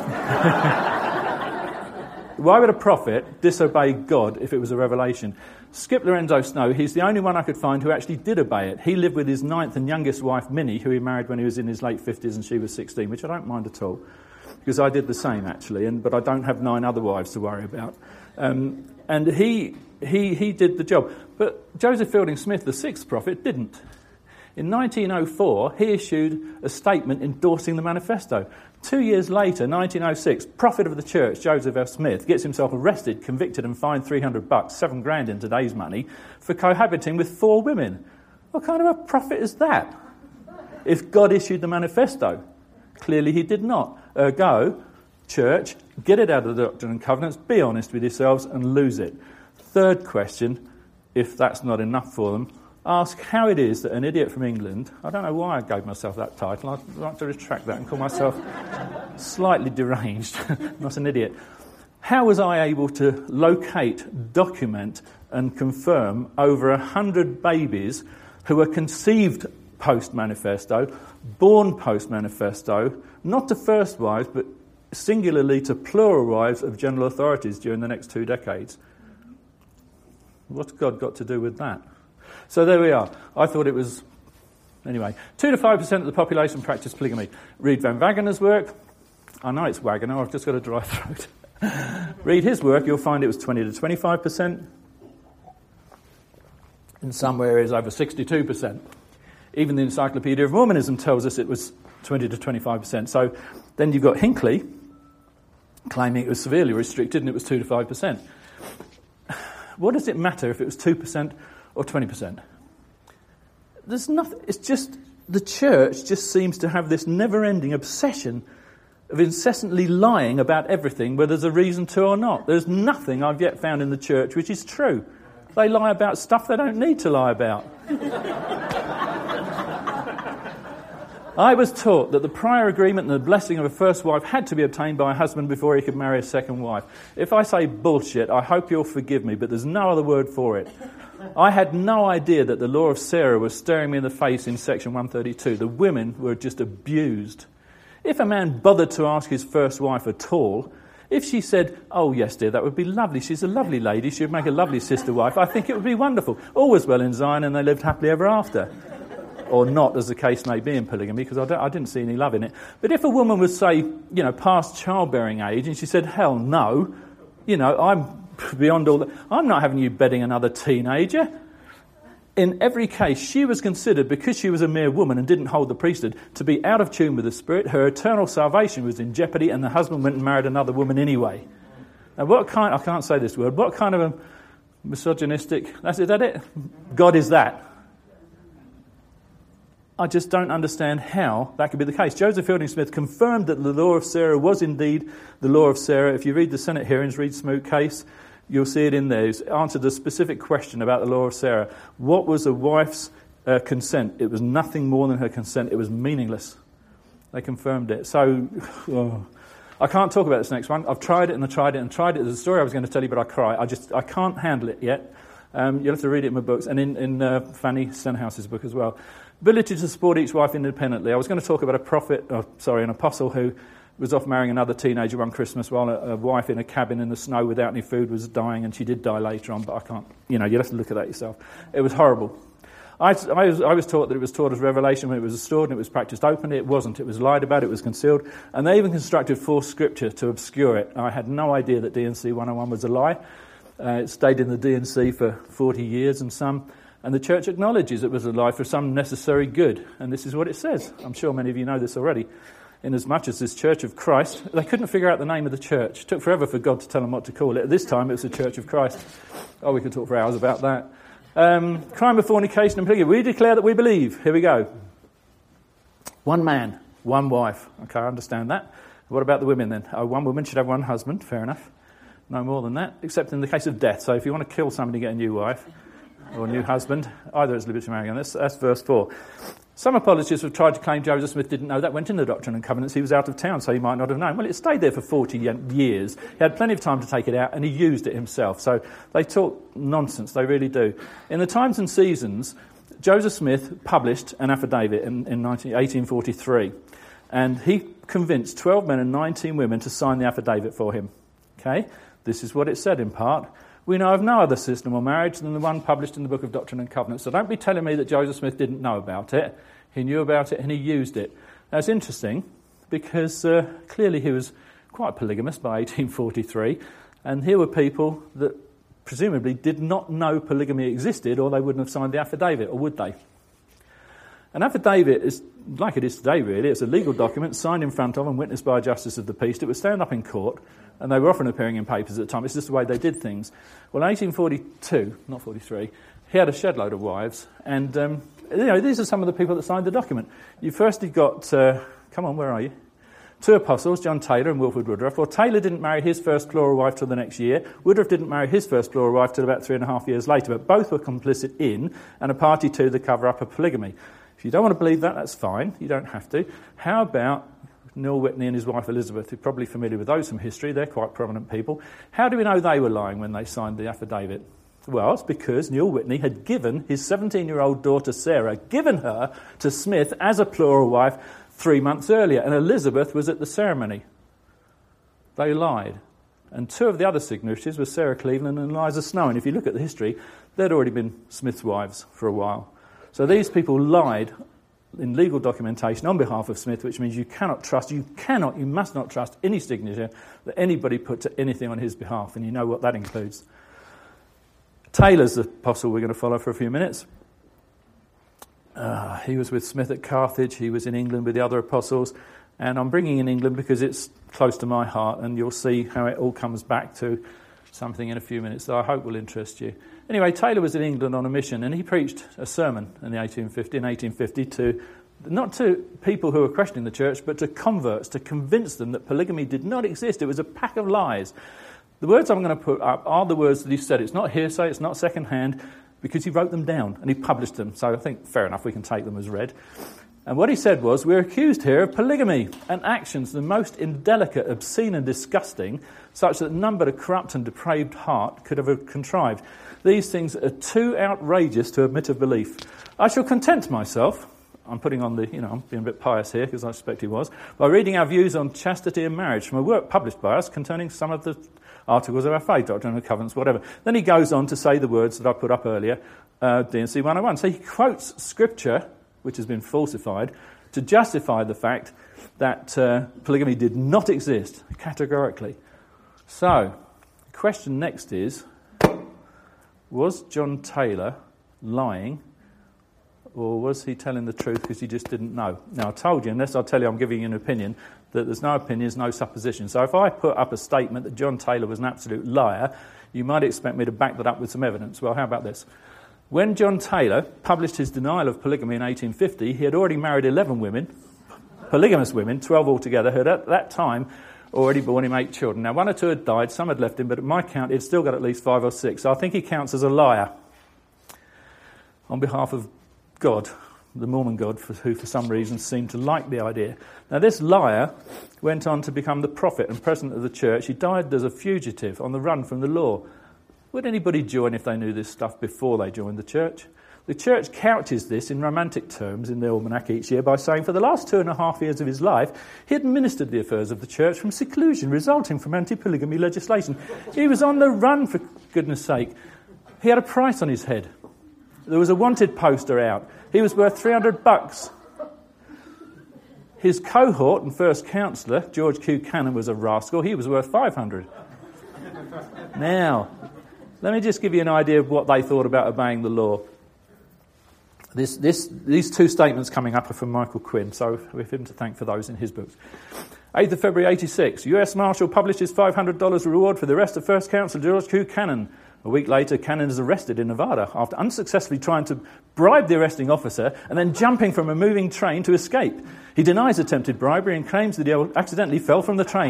Why would a prophet disobey God if it was a revelation? Skip Lorenzo Snow, he's the only one I could find who actually did obey it. He lived with his ninth and youngest wife, Minnie, who he married when he was in his late 50s and she was 16, which I don't mind at all, because I did the same actually, but I don't have 9 other wives to worry about. And he did the job. But Joseph Fielding Smith, the sixth prophet, didn't. In 1904, he issued a statement endorsing the manifesto. 2 years later, 1906, prophet of the church, Joseph F. Smith, gets himself arrested, convicted and fined $300, $7,000 in today's money, for cohabiting with 4 women. What kind of a prophet is that? If God issued the manifesto, clearly he did not. Ergo, church, get it out of the Doctrine and Covenants, be honest with yourselves and lose it. Third question, if that's not enough for them, ask how it is that an idiot from England, I don't know why I gave myself that title, I'd like to retract that and call myself slightly deranged, not an idiot. How was I able to locate, document and confirm over 100 babies who were conceived post-manifesto, born post-manifesto, not to first wives but singularly to plural wives of general authorities during the next 2 decades? What's God got to do with that? So there we are. I thought it was... Anyway, 2 to 5% of the population practice polygamy. Read Van Wagener's work. I know it's Wagener, I've just got a dry throat. Read his work, you'll find it was 20 to 25%. In some areas, over 62%. Even the Encyclopedia of Mormonism tells us it was 20 to 25%. So then you've got Hinckley claiming it was severely restricted and it was 2 to 5%. What does it matter if it was 2% or 20%? There's nothing. It's just the church just seems to have this never-ending obsession of incessantly lying about everything, whether there's a reason to or not. There's nothing I've yet found in the church which is true. They lie about stuff they don't need to lie about. I was taught that the prior agreement and the blessing of a first wife had to be obtained by a husband before he could marry a second wife. If I say bullshit, I hope you'll forgive me, but there's no other word for it. I had no idea that the law of Sarah was staring me in the face in section 132. The women were just abused. If a man bothered to ask his first wife at all, if she said, "Oh yes dear, that would be lovely, she's a lovely lady, she would make a lovely sister wife," I think it would be wonderful. All was well in Zion and they lived happily ever after. Or not, as the case may be in polygamy, because I didn't see any love in it. But if a woman was, say, past childbearing age, and she said, "Hell no," I'm beyond all that. I'm not having you bedding another teenager. In every case, she was considered, because she was a mere woman and didn't hold the priesthood, to be out of tune with the Spirit. Her eternal salvation was in jeopardy, and the husband went and married another woman anyway. Now, I can't say this word, what kind of a misogynistic, is that it? God is that? I just don't understand how that could be the case. Joseph Fielding Smith confirmed that the law of Sarah was indeed the law of Sarah. If you read the Senate hearings, read Smoot case, you'll see it in there. He's answered a specific question about the law of Sarah. What was a wife's consent? It was nothing more than her consent. It was meaningless. They confirmed it. So, I can't talk about this next one. I've tried it and I tried it and tried it. There's a story I was going to tell you, but I cry. I can't handle it yet. You'll have to read it in my books, and in Fanny Stenhouse's book as well. Ability to support each wife independently. I was going to talk about an apostle who was off marrying another teenager one Christmas while a wife in a cabin in the snow without any food was dying, and she did die later on, but I can't, you'll have to look at that yourself. It was horrible. I was taught that it was taught as revelation when it was restored and it was practiced openly. It wasn't. It was lied about, it was concealed, and they even constructed false scripture to obscure it. I had no idea that D&C 101 was a lie. It stayed in the D&C for 40 years and the church acknowledges it was a lie for some necessary good, and this is what it says. I'm sure many of you know this already. Inasmuch as this Church of Christ, they couldn't figure out the name of the church. It took forever for God to tell them what to call it. At this time, it was the Church of Christ. Oh, we could talk for hours about that. Crime of fornication and polygamy. We declare that we believe. Here we go. One man, one wife. Okay, I understand that. What about the women then? One woman should have one husband. Fair enough. No more than that, except in the case of death. So if you want to kill somebody, get a new wife or a new husband. Either is liberty to marry. And that's verse 4. Some apologists have tried to claim Joseph Smith didn't know that went in the Doctrine and Covenants. He was out of town, so he might not have known. Well, it stayed there for 40 years. He had plenty of time to take it out, and he used it himself. So they talk nonsense. They really do. In the Times and Seasons, Joseph Smith published an affidavit in 1843, and he convinced 12 men and 19 women to sign the affidavit for him. Okay? This is what it said in part. We know of no other system of marriage than the one published in the Book of Doctrine and Covenants. So don't be telling me that Joseph Smith didn't know about it. He knew about it and he used it. Now it's interesting because clearly he was quite polygamous by 1843, and here were people that presumably did not know polygamy existed, or they wouldn't have signed the affidavit, or would they? An affidavit is like it is today, really. It's a legal document signed in front of and witnessed by a justice of the peace. It would stand up in court, and they were often appearing in papers at the time. It's just the way they did things. Well, in 1842, not 43, he had a shed load of wives, and these are some of the people that signed the document. You firstly got, where are you? Two apostles, John Taylor and Wilford Woodruff. Well, Taylor didn't marry his first plural wife till the next year. Woodruff didn't marry his first plural wife till about 3.5 years later, but both were complicit in and a party to the cover-up of polygamy. If you don't want to believe that, that's fine. You don't have to. How about Neil Whitney and his wife Elizabeth? You're probably familiar with those from history. They're quite prominent people. How do we know they were lying when they signed the affidavit? Well, it's because Neil Whitney had given his 17-year-old daughter Sarah, given her to Smith as a plural wife 3 months earlier, and Elizabeth was at the ceremony. They lied. And two of the other signatories were Sarah Cleveland and Eliza Snow. And if you look at the history, they'd already been Smith's wives for a while. So these people lied in legal documentation on behalf of Smith, which means you must not trust any signature that anybody put to anything on his behalf, and you know what that includes. Taylor's the apostle we're going to follow for a few minutes. He was with Smith at Carthage. He was in England with the other apostles. And I'm bringing in England because it's close to my heart, and you'll see how it all comes back to something in a few minutes that I hope will interest you. Anyway, Taylor was in England on a mission, and he preached a sermon in 1850 to not to people who were questioning the church, but to converts, to convince them that polygamy did not exist. It was a pack of lies. The words I'm going to put up are the words that he said. It's not hearsay, it's not second-hand, because he wrote them down and he published them. So I think, fair enough, we can take them as read. And what he said was, we're accused here of polygamy and actions the most indelicate, obscene and disgusting, such that none but a corrupt and depraved heart could have contrived. These things are too outrageous to admit of belief. I shall content myself, I'm putting on I'm being a bit pious here because I suspect he was, by reading our views on chastity and marriage from a work published by us containing some of the articles of our faith, Doctrine and Covenants, whatever. Then he goes on to say the words that I put up earlier, D&C 101. So he quotes scripture, which has been falsified, to justify the fact that polygamy did not exist, categorically. So, question next is, was John Taylor lying, or was he telling the truth because he just didn't know? Now, I told you, unless I tell you I'm giving you an opinion, that there's no opinions, no supposition. So if I put up a statement that John Taylor was an absolute liar, you might expect me to back that up with some evidence. Well, how about this? When John Taylor published his denial of polygamy in 1850, he had already married 11 women, polygamous women, 12 altogether, who had at that time already borne him 8 children. Now, 1 or 2 had died, some had left him, but at my count, he'd still got at least 5 or 6. So I think he counts as a liar on behalf of God, the Mormon God, who for some reason seemed to like the idea. Now, this liar went on to become the prophet and president of the church. He died as a fugitive on the run from the law. Would anybody join if they knew this stuff before they joined the church? The church couches this in romantic terms in the almanac each year by saying for the last 2.5 years of his life, he administered the affairs of the church from seclusion resulting from anti-polygamy legislation. He was on the run, for goodness sake. He had a price on his head. There was a wanted poster out. He was worth $300. His cohort and first counsellor, George Q. Cannon, was a rascal. He was worth $500. Now, let me just give you an idea of what they thought about obeying the law. These 2 statements coming up are from Michael Quinn, so we have him to thank for those in his books. 8th of February 86, U.S. Marshal publishes $500 reward for the arrest of first counsellor George Q. Cannon. A week later, Cannon is arrested in Nevada after unsuccessfully trying to bribe the arresting officer and then jumping from a moving train to escape. He denies attempted bribery and claims that he accidentally fell from the train.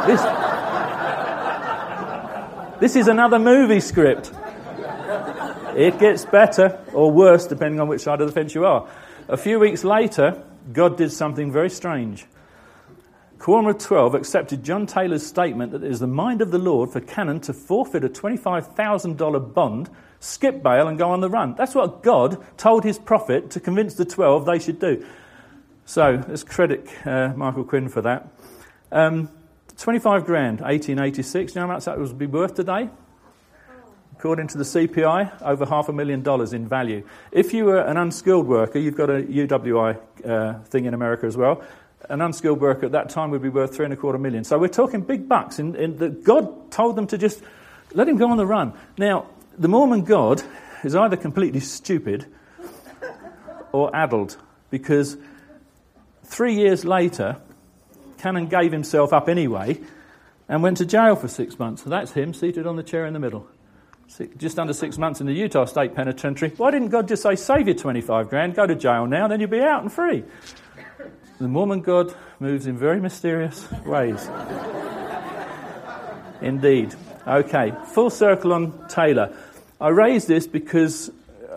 This is another movie script. It gets better or worse depending on which side of the fence you are. A few weeks later, God did something very strange. Quorum of 12 accepted John Taylor's statement that it is the mind of the Lord for Cannon to forfeit a $25,000 bond, skip bail and go on the run. That's what God told his prophet to convince the 12 they should do. So let's credit Michael Quinn for that. 25 grand, 1886. You know how much that would be worth today? According to the CPI, over $500,000 in value. If you were an unskilled worker, you've got a UWI thing in America as well. An unskilled worker at that time would be worth $3.25 million. So we're talking big bucks. God told them to just let him go on the run. Now, the Mormon God is either completely stupid or addled, because 3 years later, Cannon gave himself up anyway and went to jail for 6 months. So that's him seated on the chair in the middle. Just under 6 months in the Utah State Penitentiary. Why didn't God just say, save your 25 grand, go to jail now, then you'll be out and free? The Mormon God moves in very mysterious ways. Indeed. Okay, full circle on Taylor. I raise this because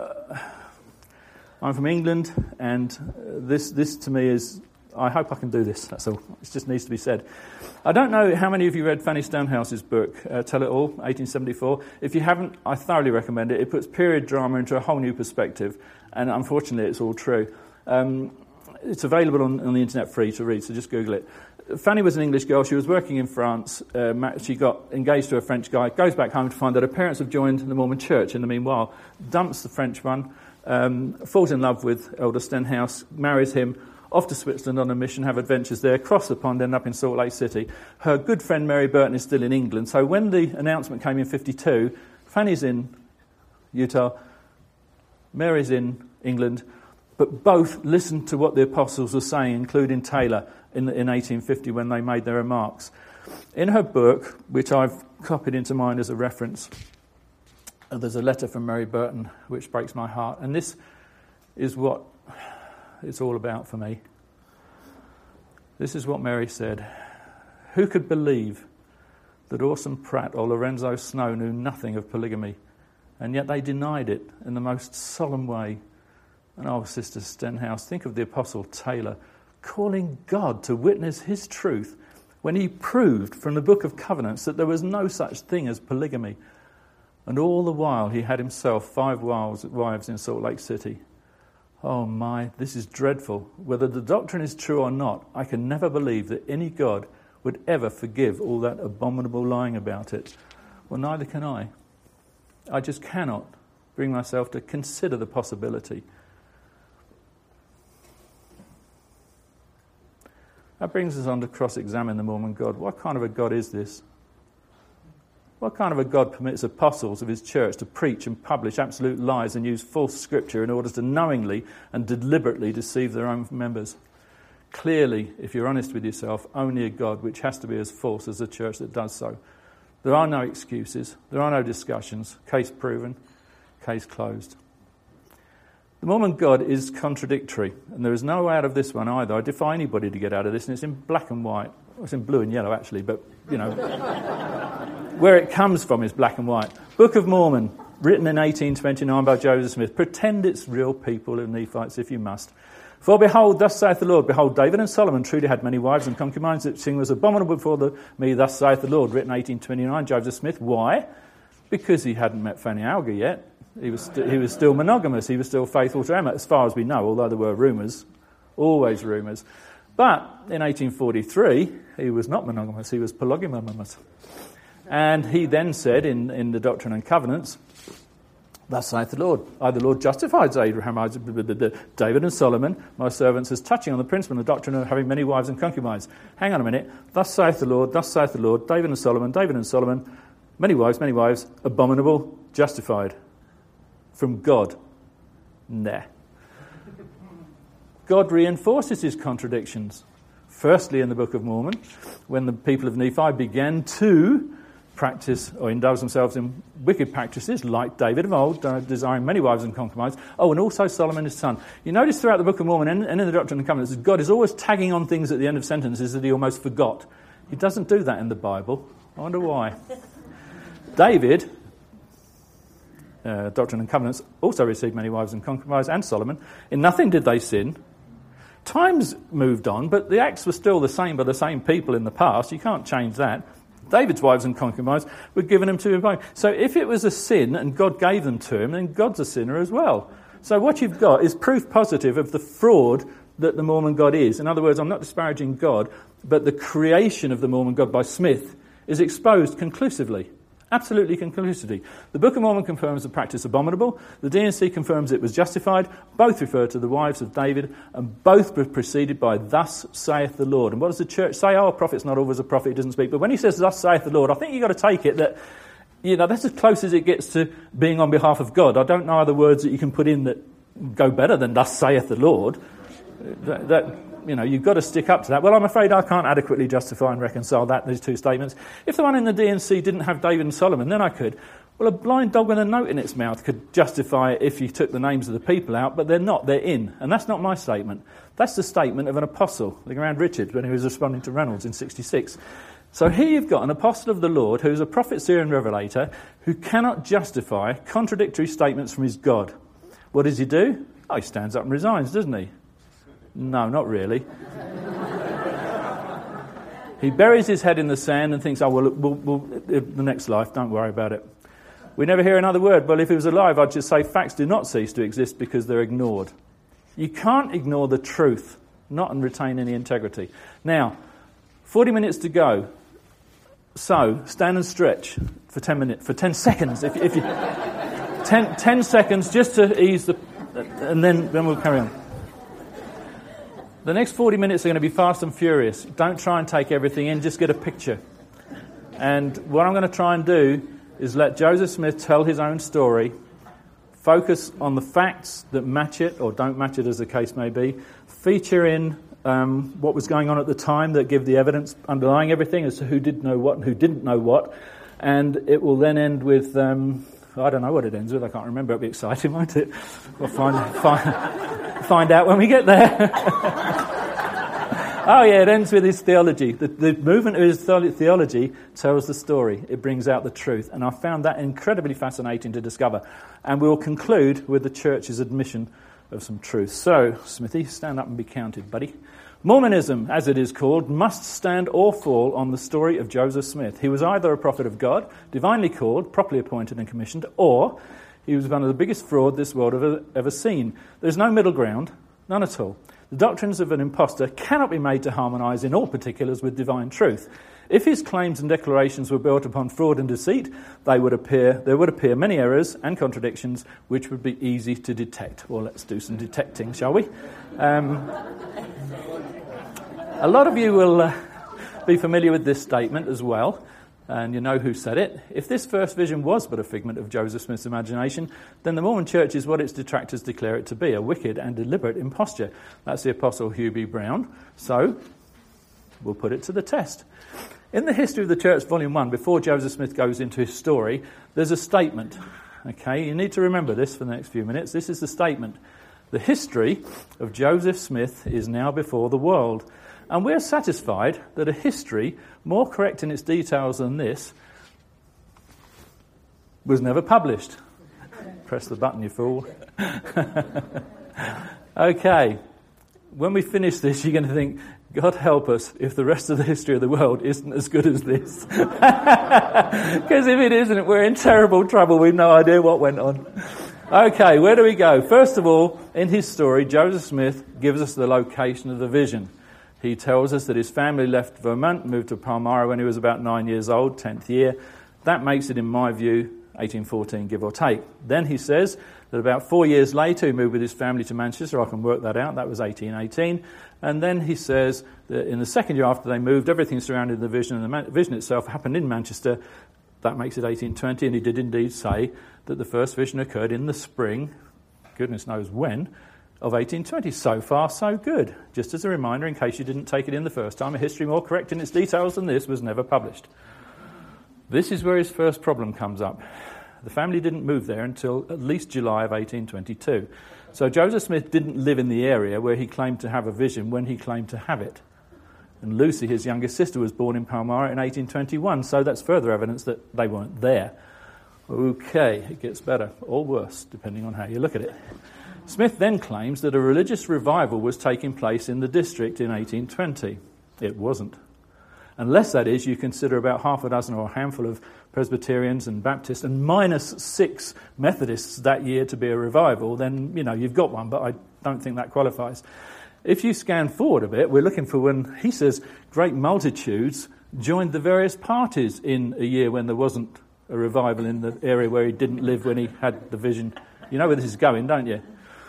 I'm from England, and this to me is, I hope I can do this, that's all. It just needs to be said. I don't know how many of you read Fanny Stonehouse's book, Tell It All, 1874. If you haven't, I thoroughly recommend it. It puts period drama into a whole new perspective, and unfortunately it's all true. It's available on the internet free to read, so just Google it. Fanny was an English girl. She was working in France. She got engaged to a French guy, goes back home to find that her parents have joined the Mormon church in the meanwhile, dumps the French one, falls in love with Elder Stenhouse, marries him, off to Switzerland on a mission, have adventures there, cross the pond, end up in Salt Lake City. Her good friend Mary Burton is still in England, so when the announcement came in 1952, Fanny's in Utah, Mary's in England, but both listened to what the apostles were saying, including Taylor, in 1850 when they made their remarks. In her book, which I've copied into mine as a reference, there's a letter from Mary Burton which breaks my heart, and this is what it's all about for me. This is what Mary said. Who could believe that Orson Pratt or Lorenzo Snow knew nothing of polygamy, and yet they denied it in the most solemn way? And oh, Sister Stenhouse, think of the Apostle Taylor calling God to witness his truth when he proved from the Book of Covenants that there was no such thing as polygamy. And all the while he had himself 5 wives in Salt Lake City. Oh my, this is dreadful. Whether the doctrine is true or not, I can never believe that any God would ever forgive all that abominable lying about it. Well, neither can I. I just cannot bring myself to consider the possibility. That brings us on to cross-examine the Mormon God. What kind of a God is this? What kind of a God permits apostles of his church to preach and publish absolute lies and use false scripture in order to knowingly and deliberately deceive their own members? Clearly, if you're honest with yourself, only a God which has to be as false as a church that does so. There are no excuses. There are no discussions. Case proven. Case closed. The Mormon God is contradictory, and there is no way out of this one either. I defy anybody to get out of this, and it's in black and white. Well, it's in blue and yellow, actually, but, where it comes from is black and white. Book of Mormon, written in 1829 by Joseph Smith. Pretend it's real people and Nephites if you must. For behold, thus saith the Lord, behold, David and Solomon truly had many wives and concubines, that thing was abominable before me, thus saith the Lord, written 1829, Joseph Smith. Why? Because he hadn't met Fanny Alger yet. He was still monogamous. He was still faithful to Emma, as far as we know, although there were rumours, always rumours. But in 1843, he was not monogamous, he was polygamous. And he then said in the Doctrine and Covenants, thus saith the Lord, I, the Lord, justified Abraham, Isaac, David and Solomon, my servants, as touching on the principle of the doctrine of having many wives and concubines. Hang on a minute. Thus saith the Lord, David and Solomon, many wives, abominable, justified. From God. Nah. God reinforces his contradictions. Firstly, in the Book of Mormon, when the people of Nephi began to practice or indulge themselves in wicked practices, like David of old, desiring many wives and concubines. Oh, and also Solomon his son. You notice throughout the Book of Mormon and in the Doctrine and Covenants, God is always tagging on things at the end of sentences that he almost forgot. He doesn't do that in the Bible. I wonder why. David, Doctrine and Covenants, also received many wives and concubines, and Solomon. In nothing did they sin. Times moved on, but the acts were still the same by the same people in the past. You can't change that. David's wives and concubines were given him to him. So if it was a sin and God gave them to him, then God's a sinner as well. So what you've got is proof positive of the fraud that the Mormon God is. In other words, I'm not disparaging God, but the creation of the Mormon God by Smith is exposed conclusively. Absolutely conclusively. The Book of Mormon confirms the practice abominable. The D&C confirms it was justified. Both refer to the wives of David, and both were preceded by thus saith the Lord. And what does the church say? Oh, a prophet's not always a prophet, he doesn't speak. But when he says thus saith the Lord, I think you've got to take it that, that's as close as it gets to being on behalf of God. I don't know other words that you can put in that go better than thus saith the Lord. You've got to stick up to that. Well, I'm afraid I can't adequately justify and reconcile these two statements. If the one in the D&C didn't have David and Solomon, then I could. Well, a blind dog with a note in its mouth could justify it if you took the names of the people out, but they're not. They're in. And that's not my statement. That's the statement of an apostle, like around Richard, when he was responding to Reynolds in 66. So here you've got an apostle of the Lord who's a prophet, seer and revelator who cannot justify contradictory statements from his God. What does he do? Oh, he stands up and resigns, doesn't he? No, not really. He buries his head in the sand and thinks, we'll the next life, don't worry about it. We never hear another word. Well, if he was alive, I'd just say facts do not cease to exist because they're ignored. You can't ignore the truth, not and retain any integrity. Now, 40 minutes to go. So, stand and stretch for 10 seconds. If you 10 seconds just to ease and then we'll carry on. The next 40 minutes are going to be fast and furious. Don't try and take everything in, just get a picture. And what I'm going to try and do is let Joseph Smith tell his own story, focus on the facts that match it or don't match it as the case may be, feature in what was going on at the time that give the evidence underlying everything as to who did know what and who didn't know what. And it will then end with, I don't know what it ends with, I can't remember, it'll be exciting, won't it? We'll find out when we get there. Oh yeah, it ends with his theology. The movement of his theology tells the story. It brings out the truth. And I found that incredibly fascinating to discover. And we'll conclude with the church's admission of some truth. So, Smithy, stand up and be counted, buddy. Mormonism, as it is called, must stand or fall on the story of Joseph Smith. He was either a prophet of God, divinely called, properly appointed and commissioned, or he was one of the biggest fraud this world have ever seen. There's no middle ground, none at all. The doctrines of an impostor cannot be made to harmonise in all particulars with divine truth. If his claims and declarations were built upon fraud and deceit, there would appear many errors and contradictions which would be easy to detect. Well, let's do some detecting, shall we? A lot of you will be familiar with this statement as well. And you know who said it. If this first vision was but a figment of Joseph Smith's imagination, then the Mormon Church is what its detractors declare it to be, a wicked and deliberate imposture. That's the Apostle Hugh B. Brown. So, we'll put it to the test. In the History of the Church, Volume 1, before Joseph Smith goes into his story, there's a statement. Okay, you need to remember this for the next few minutes. This is the statement. The history of Joseph Smith is now before the world. And we're satisfied that a history more correct in its details than this was never published. Press the button, you fool. Okay, when we finish this, you're going to think, God help us if the rest of the history of the world isn't as good as this. Because if it isn't, we're in terrible trouble. We've no idea what went on. Okay, where do we go? First of all, in his story, Joseph Smith gives us the location of the vision. He tells us that his family left Vermont, moved to Palmyra when he was about 9 years old, 10th year. That makes it, in my view, 1814, give or take. Then he says that about 4 years later, he moved with his family to Manchester. I can work that out. That was 1818. And then he says that in the second year after they moved, everything surrounding the vision and the vision itself happened in Manchester. That makes it 1820. And he did indeed say that the first vision occurred in the spring, goodness knows when, of 1820. So far, so good. Just as a reminder, in case you didn't take it in the first time, a history more correct in its details than this was never published. This is where his first problem comes up. The family didn't move there until at least July of 1822. So Joseph Smith didn't live in the area where he claimed to have a vision when he claimed to have it. And Lucy, his youngest sister, was born in Palmyra in 1821, so that's further evidence that they weren't there. Okay, it gets better, or worse, depending on how you look at it. Smith then claims that a religious revival was taking place in the district in 1820. It wasn't. Unless, that is, you consider about half a dozen or a handful of Presbyterians and Baptists and minus 6 Methodists that year to be a revival, then, you've got one, but I don't think that qualifies. If you scan forward a bit, we're looking for when he says great multitudes joined the various parties in a year when there wasn't a revival in the area where he didn't live when he had the vision. You know where this is going, don't you?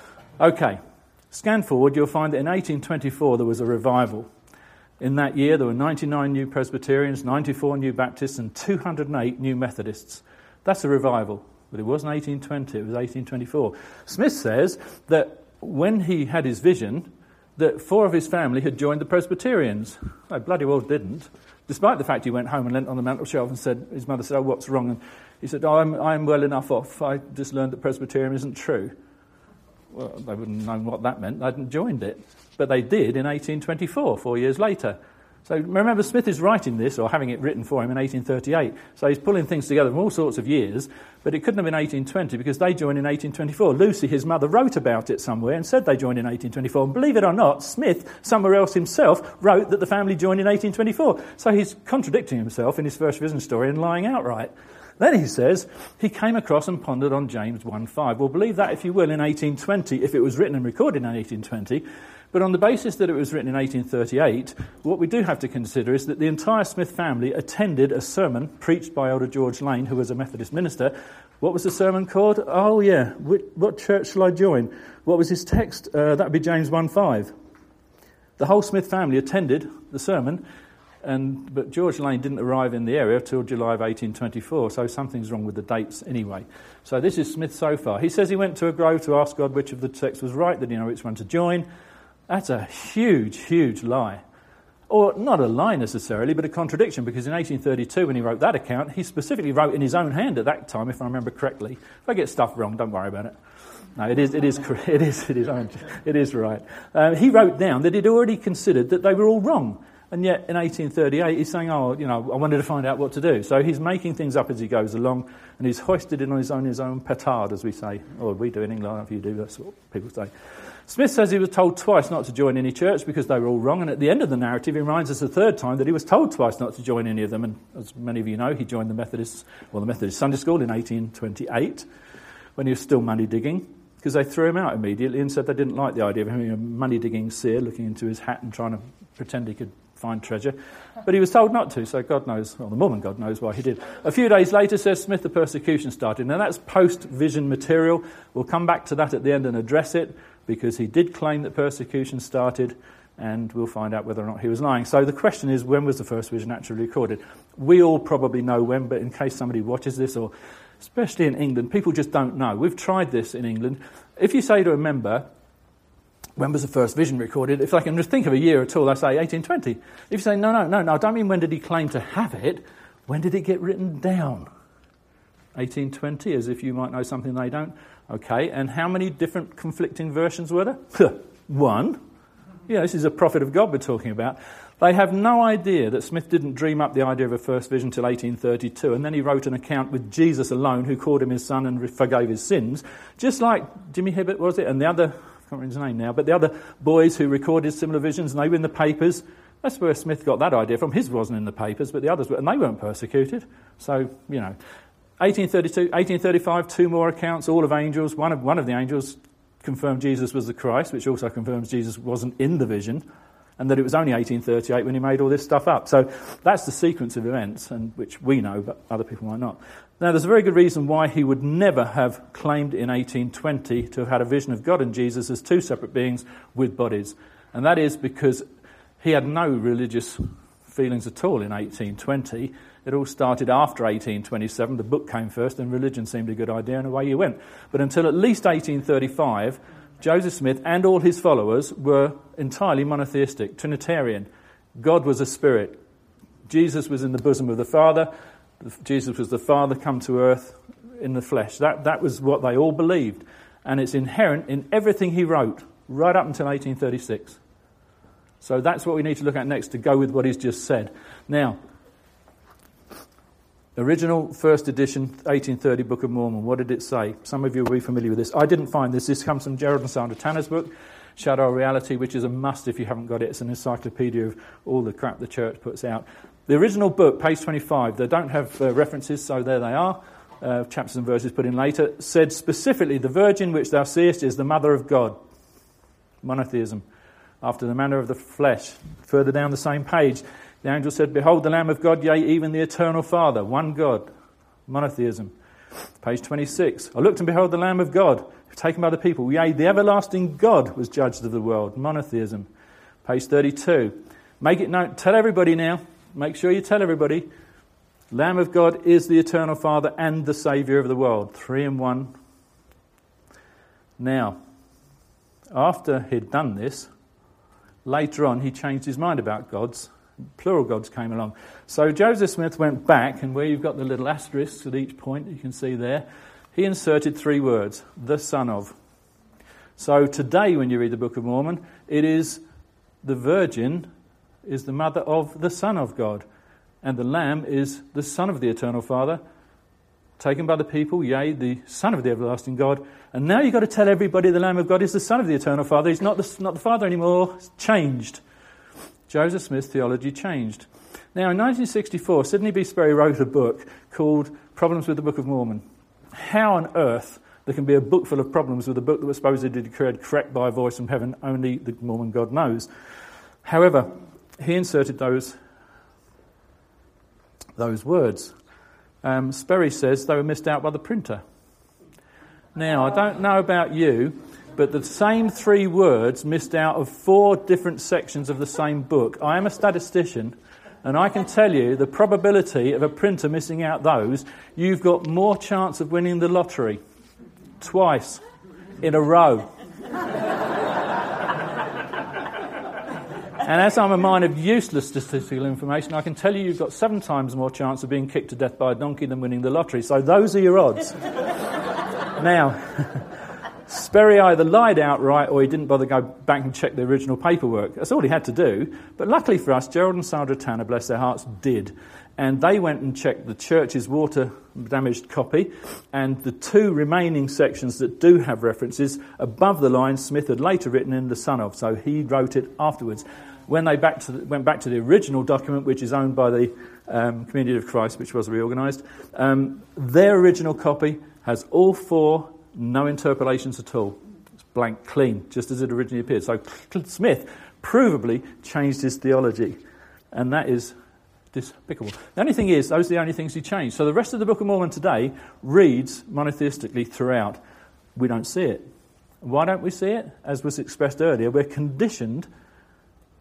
Okay, scan forward, you'll find that in 1824 there was a revival. In that year there were 99 new Presbyterians, 94 new Baptists and 208 new Methodists. That's a revival, but it wasn't 1820, it was 1824. Smith says that when he had his vision, that 4 of his family had joined the Presbyterians. They bloody well didn't, despite the fact he went home and leant on the mantel shelf and said, his mother said, "Oh, what's wrong?" And he said, "Oh, I'm well enough off. I just learned that Presbyterian isn't true." Well, they wouldn't have known what that meant. They hadn't joined it. But they did in 1824, 4 years later. So remember, Smith is writing this, or having it written for him, in 1838. So he's pulling things together from all sorts of years, but it couldn't have been 1820 because they joined in 1824. Lucy, his mother, wrote about it somewhere and said they joined in 1824. And believe it or not, Smith, somewhere else himself, wrote that the family joined in 1824. So he's contradicting himself in his first vision story and lying outright. Then he says, he came across and pondered on James 1:5. Well, believe that if you will in 1820, if it was written and recorded in 1820. But on the basis that it was written in 1838, what we do have to consider is that the entire Smith family attended a sermon preached by Elder George Lane, who was a Methodist minister. What was the sermon called? Oh, yeah. What church shall I join? What was his text? That would be James 1:5. The whole Smith family attended the sermon, but George Lane didn't arrive in the area till July of 1824, so something's wrong with the dates anyway. So this is Smith so far. He says he went to a grove to ask God which of the texts was right, that he know which one to join. That's a huge, huge lie. Or not a lie necessarily, but a contradiction, because in 1832, when he wrote that account, he specifically wrote in his own hand at that time, if I remember correctly. If I get stuff wrong, don't worry about it. No, it is right. He wrote down that he'd already considered that they were all wrong. And yet, in 1838, he's saying, I wanted to find out what to do. So he's making things up as he goes along, and he's hoisted it on his own petard, as we say. Or we do in England, I don't know if you do, that's what people say. Smith says he was told twice not to join any church because they were all wrong, and at the end of the narrative he reminds us a third time that he was told twice not to join any of them, and as many of you know, he joined the Methodist Sunday School in 1828 when he was still money digging, because they threw him out immediately and said they didn't like the idea of having a money digging seer looking into his hat and trying to pretend he could find treasure. But he was told not to, so God knows, the Mormon God knows why he did. A few days later, says Smith, the persecution started. Now that's post-vision material. We'll come back to that at the end and address it, because he did claim that persecution started, and we'll find out whether or not he was lying. So the question is, when was the first vision actually recorded? We all probably know when, but in case somebody watches this, or especially in England, people just don't know. We've tried this in England. If you say to a member, when was the first vision recorded? If they can just think of a year at all, they say 1820. If you say, no, I don't mean when did he claim to have it, when did it get written down? 1820, as if you might know something they don't. Okay, and how many different conflicting versions were there? One. Yeah, this is a prophet of God we're talking about. They have no idea that Smith didn't dream up the idea of a first vision till 1832, and then he wrote an account with Jesus alone, who called him his son and forgave his sins, just like Jimmy Hibbert, was it, and the other, I can't remember his name now, but the other boys who recorded similar visions, and they were in the papers. That's where Smith got that idea from. His wasn't in the papers, but the others were, and they weren't persecuted. So, 1832, 1835, two more accounts, all of angels. One of the angels confirmed Jesus was the Christ, which also confirms Jesus wasn't in the vision, and that it was only 1838 when he made all this stuff up. So that's the sequence of events, and which we know, but other people might not. Now, there's a very good reason why he would never have claimed in 1820 to have had a vision of God and Jesus as two separate beings with bodies, and that is because he had no religious feelings at all in 1820. It all started after 1827. The book came first, and religion seemed a good idea, and away you went. But until at least 1835, Joseph Smith and all his followers were entirely monotheistic, Trinitarian. God was a spirit. Jesus was in the bosom of the Father. Jesus was the Father come to earth in the flesh. That was what they all believed. And it's inherent in everything he wrote, right up until 1836. So that's what we need to look at next to go with what he's just said. Now, original first edition, 1830 Book of Mormon, what did it say? Some of you will be familiar with this. I didn't find this. This comes from Gerald and Sandra Tanner's book, Shadow of Reality, which is a must if you haven't got it. It's an encyclopedia of all the crap the church puts out. The original book, page 25, they don't have references, so there they are. Chapters and verses put in later, said specifically, the virgin which thou seest is the mother of God. Monotheism. After the manner of the flesh. Further down the same page, the angel said, behold the Lamb of God, yea, even the eternal Father, one God. Monotheism. Page 26. I looked and behold the Lamb of God, taken by the people. Yea, the everlasting God was judged of the world. Monotheism. Page 32. Make it known. Tell everybody now. Make sure you tell everybody. Lamb of God is the eternal Father and the Saviour of the world. 3 in 1. Now, after he'd done this, later on he changed his mind about gods. Plural gods came along. So Joseph Smith went back, and where you've got the little asterisks at each point, you can see there, he inserted 3 words, the Son of. So today when you read the Book of Mormon, it is the Virgin is the mother of the Son of God, and the Lamb is the Son of the Eternal Father, taken by the people, yea, the Son of the everlasting God. And now you've got to tell everybody the Lamb of God is the Son of the Eternal Father. He's not the Father anymore. It's changed. Joseph Smith's theology changed. Now, in 1964, Sidney B. Sperry wrote a book called Problems with the Book of Mormon. How on earth there can be a book full of problems with a book that was supposedly declared correct by a voice from heaven, only the Mormon God knows. However, he inserted those words. Sperry says they were missed out by the printer. Now, I don't know about you, but the same 3 words missed out of 4 different sections of the same book. I am a statistician, and I can tell you the probability of a printer missing out those, you've got more chance of winning the lottery. Twice in a row. And as I'm a mine of useless statistical information, I can tell you you've got 7 times more chance of being kicked to death by a donkey than winning the lottery. So those are your odds. Now, Sperry either lied outright or he didn't bother to go back and check the original paperwork. That's all he had to do. But luckily for us, Gerald and Sandra Tanner, bless their hearts, did. And they went and checked the church's water-damaged copy, and the 2 remaining sections that do have references, above the line, Smith had later written in the Son of, so he wrote it afterwards. When they went back to the original document, which is owned by the Community of Christ, which was reorganised, their original copy has all 4, no interpolations at all. It's blank, clean, just as it originally appeared. So Smith provably changed his theology, and that is despicable. The only thing is, those are the only things he changed. So the rest of the Book of Mormon today reads monotheistically throughout. We don't see it. Why don't we see it? As was expressed earlier, we're conditioned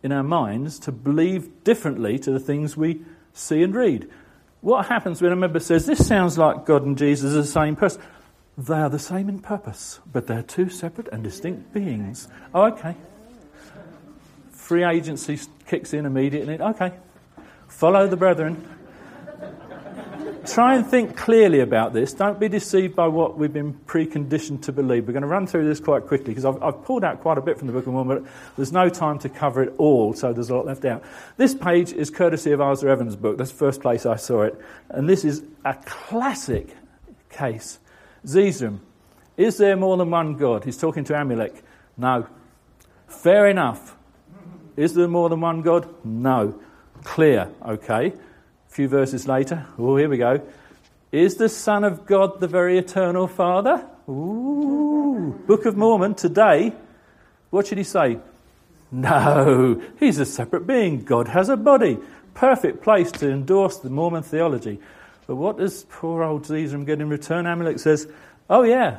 in our minds to believe differently to the things we see and read. What happens when a member says, this sounds like God and Jesus are the same person? They are the same in purpose, but they're two separate and distinct beings. Oh, okay. Free agency kicks in immediately. Okay. Follow the brethren. Try and think clearly about this. Don't be deceived by what we've been preconditioned to believe. We're going to run through this quite quickly because I've pulled out quite a bit from the Book of Mormon, but there's no time to cover it all, so there's a lot left out. This page is courtesy of Asa Evans' book. That's the first place I saw it. And this is a classic case. Zeezrom. Is there more than one God? He's talking to Amulek. No. Fair enough. Is there more than one God? No. Clear. Okay. A few verses later. Oh, here we go. Is the Son of God the very eternal Father? Ooh. Book of Mormon today. What should he say? No. He's a separate being. God has a body. Perfect place to endorse the Mormon theology. But what does poor old Zeezrom get in return? Amulek says, oh yeah,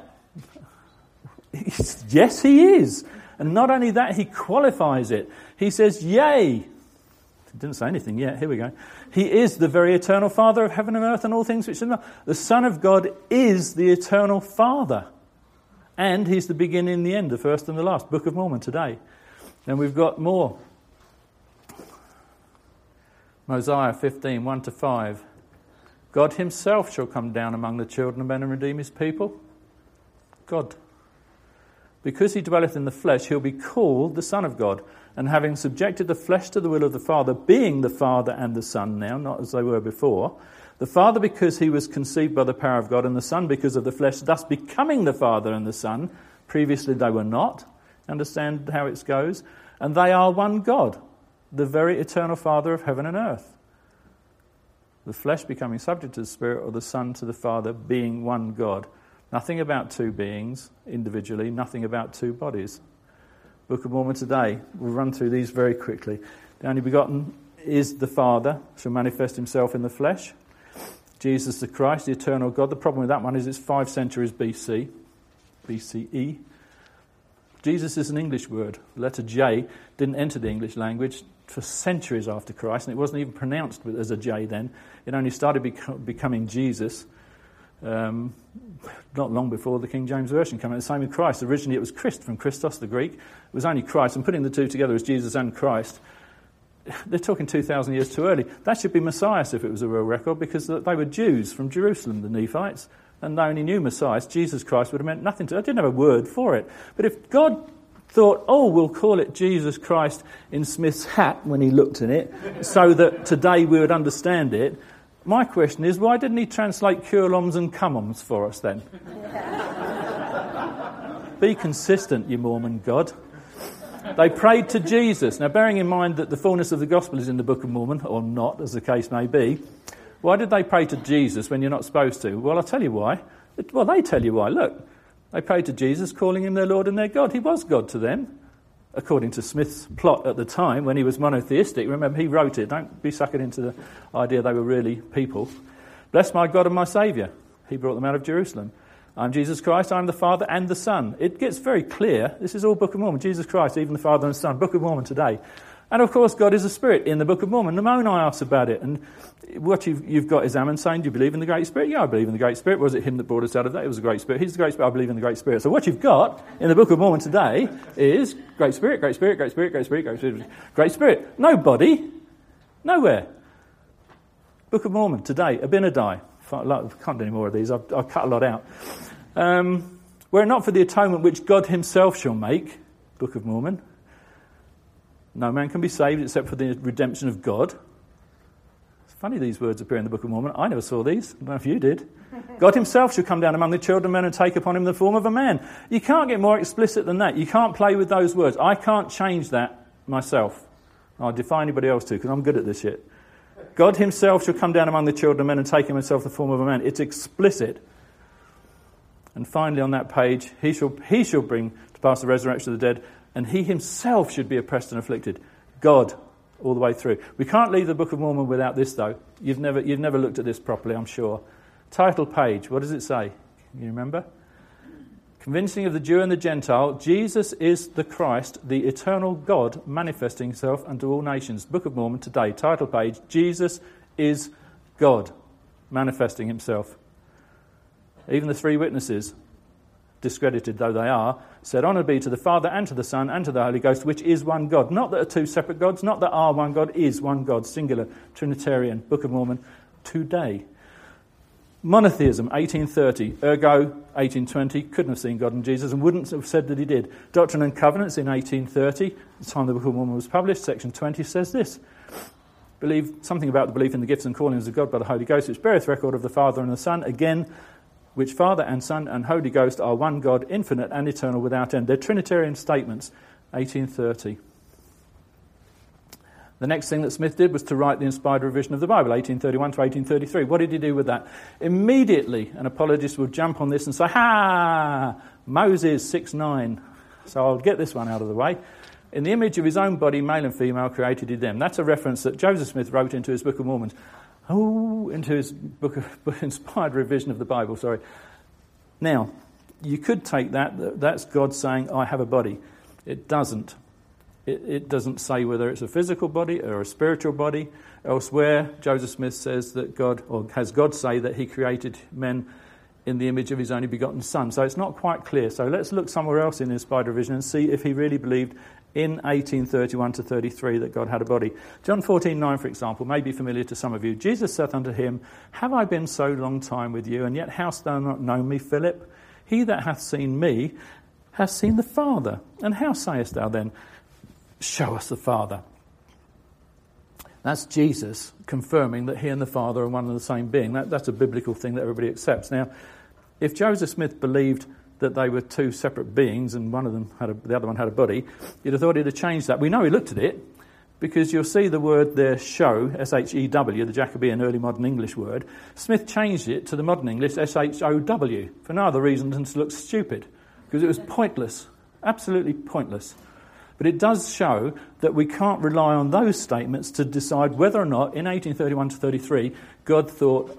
yes he is. And not only that, he qualifies it. He says, yea. He didn't say anything yet. Here we go. He is the very eternal Father of heaven and earth and all things which are not. The Son of God is the eternal Father. And he's the beginning and the end, the first and the last. Book of Mormon today. And we've got more. Mosiah 15, 1-5. God himself shall come down among the children of men and redeem his people. God. Because he dwelleth in the flesh, he'll be called the Son of God. And having subjected the flesh to the will of the Father, being the Father and the Son now, not as they were before, the Father because he was conceived by the power of God, and the Son because of the flesh, thus becoming the Father and the Son. Previously they were not. Understand how it goes? And they are one God, the very eternal Father of heaven and earth. The flesh becoming subject to the Spirit, or the Son to the Father, being one God. Nothing about two beings individually, nothing about two bodies. Book of Mormon today, we'll run through these very quickly. The only begotten is the Father, shall manifest himself in the flesh. Jesus the Christ, the eternal God. The problem with that one is it's 5 centuries BCE. Jesus is an English word. The letter J didn't enter the English language for centuries after Christ, and it wasn't even pronounced as a J then. It only started becoming Jesus not long before the King James Version came out. The same with Christ. Originally it was Christ, from Christos, the Greek. It was only Christ, and putting the two together as Jesus and Christ, they're talking 2,000 years too early. That should be Messiah if it was a real record, because they were Jews from Jerusalem, the Nephites, and they only knew Messiah. Jesus Christ would have meant nothing to them. I didn't have a word for it. But if God thought, oh, we'll call it Jesus Christ in Smith's hat when he looked in it, so that today we would understand it, my question is, why didn't he translate Kurloms and Cumoms for us then? Be consistent, you Mormon God. They prayed to Jesus. Now, bearing in mind that the fullness of the gospel is in the Book of Mormon, or not, as the case may be, why did they pray to Jesus when you're not supposed to? Well, I'll tell you why. Well, they tell you why. Look, they prayed to Jesus, calling him their Lord and their God. He was God to them, according to Smith's plot at the time when he was monotheistic. Remember, he wrote it. Don't be suckered into the idea they were really people. Bless my God and my Saviour. He brought them out of Jerusalem. I'm Jesus Christ, I'm the Father and the Son. It gets very clear. This is all Book of Mormon. Jesus Christ, even the Father and the Son. Book of Mormon today. And of course, God is a spirit in the Book of Mormon. Namoni asks about it. And what you've got is Ammon saying, do you believe in the Great Spirit? Yeah, I believe in the Great Spirit. Was it him that brought us out of that? It was the Great Spirit. He's the Great Spirit. I believe in the Great Spirit. So what you've got in the Book of Mormon today is Great Spirit, Great Spirit, Great Spirit, Great Spirit, Great Spirit, Great Spirit. No body. Nowhere. Book of Mormon today. Abinadi. I can't do any more of these. I've cut a lot out. Were it not for the atonement which God himself shall make, Book of Mormon, no man can be saved except for the redemption of God. It's funny these words appear in the Book of Mormon. I never saw these. I don't know if you did. God himself shall come down among the children of men and take upon him the form of a man. You can't get more explicit than that. You can't play with those words. I can't change that myself. I'll defy anybody else to, because I'm good at this shit. God himself shall come down among the children of men and take himself the form of a man. It's explicit. And finally on that page, he shall bring to pass the resurrection of the dead, and he himself should be oppressed and afflicted. God, all the way through. We can't leave the Book of Mormon without this, though. You've never looked at this properly, I'm sure. Title page, what does it say? Can you remember? convincing of the Jew and the Gentile, Jesus is the Christ, the eternal God, manifesting himself unto all nations. Book of Mormon today, title page, Jesus is God, manifesting himself. Even the three witnesses, discredited though they are, said, "Honour be to the Father and to the Son and to the Holy Ghost, which is one God." Not that are two separate gods, not that are one God, is one God, singular, Trinitarian. Book of Mormon today. Monotheism, 1830. Ergo, 1820. Couldn't have seen God and Jesus and wouldn't have said that he did. Doctrine and Covenants in 1830. The time the Book of Mormon was published, section 20 says this. Believe something about the belief in the gifts and callings of God by the Holy Ghost, which beareth record of the Father and the Son. Again, which Father and Son and Holy Ghost are one God, infinite and eternal without end. They're Trinitarian statements, 1830. The next thing that Smith did was to write the inspired revision of the Bible, 1831 to 1833. What did he do with that? Immediately, an apologist would jump on this and say, "Ha! Moses 6:9. So I'll get this one out of the way. "In the image of his own body, male and female created he them." That's a reference that Joseph Smith wrote into his Book of Mormon. Into his book inspired revision of the Bible, sorry. Now, you could take that's God saying, "I have a body." It doesn't. It doesn't say whether it's a physical body or a spiritual body. Elsewhere, Joseph Smith says that God, or has God say that he created men in the image of his only begotten Son. So it's not quite clear. So let's look somewhere else in the inspired revision and see if he really believed in 1831 to 33 that God had a body. John 14:9, for example, may be familiar to some of you. Jesus saith unto him, "Have I been so long time with you, and yet hast thou not known me, Philip? He that hath seen me hath seen the Father. And how sayest thou then, Show us the Father?" That's Jesus confirming that he and the Father are one and the same being. That's a biblical thing that everybody accepts. Now, if Joseph Smith believed that they were two separate beings and one of them the other one had a body, you'd have thought he'd have changed that. We know he looked at it because you'll see the word there, show, S-H-E-W, the Jacobean early modern English word. Smith changed it to the modern English, S-H-O-W, for no other reason than to look stupid, because it was pointless, absolutely pointless. But it does show that we can't rely on those statements to decide whether or not, in 1831 to 33, God thought,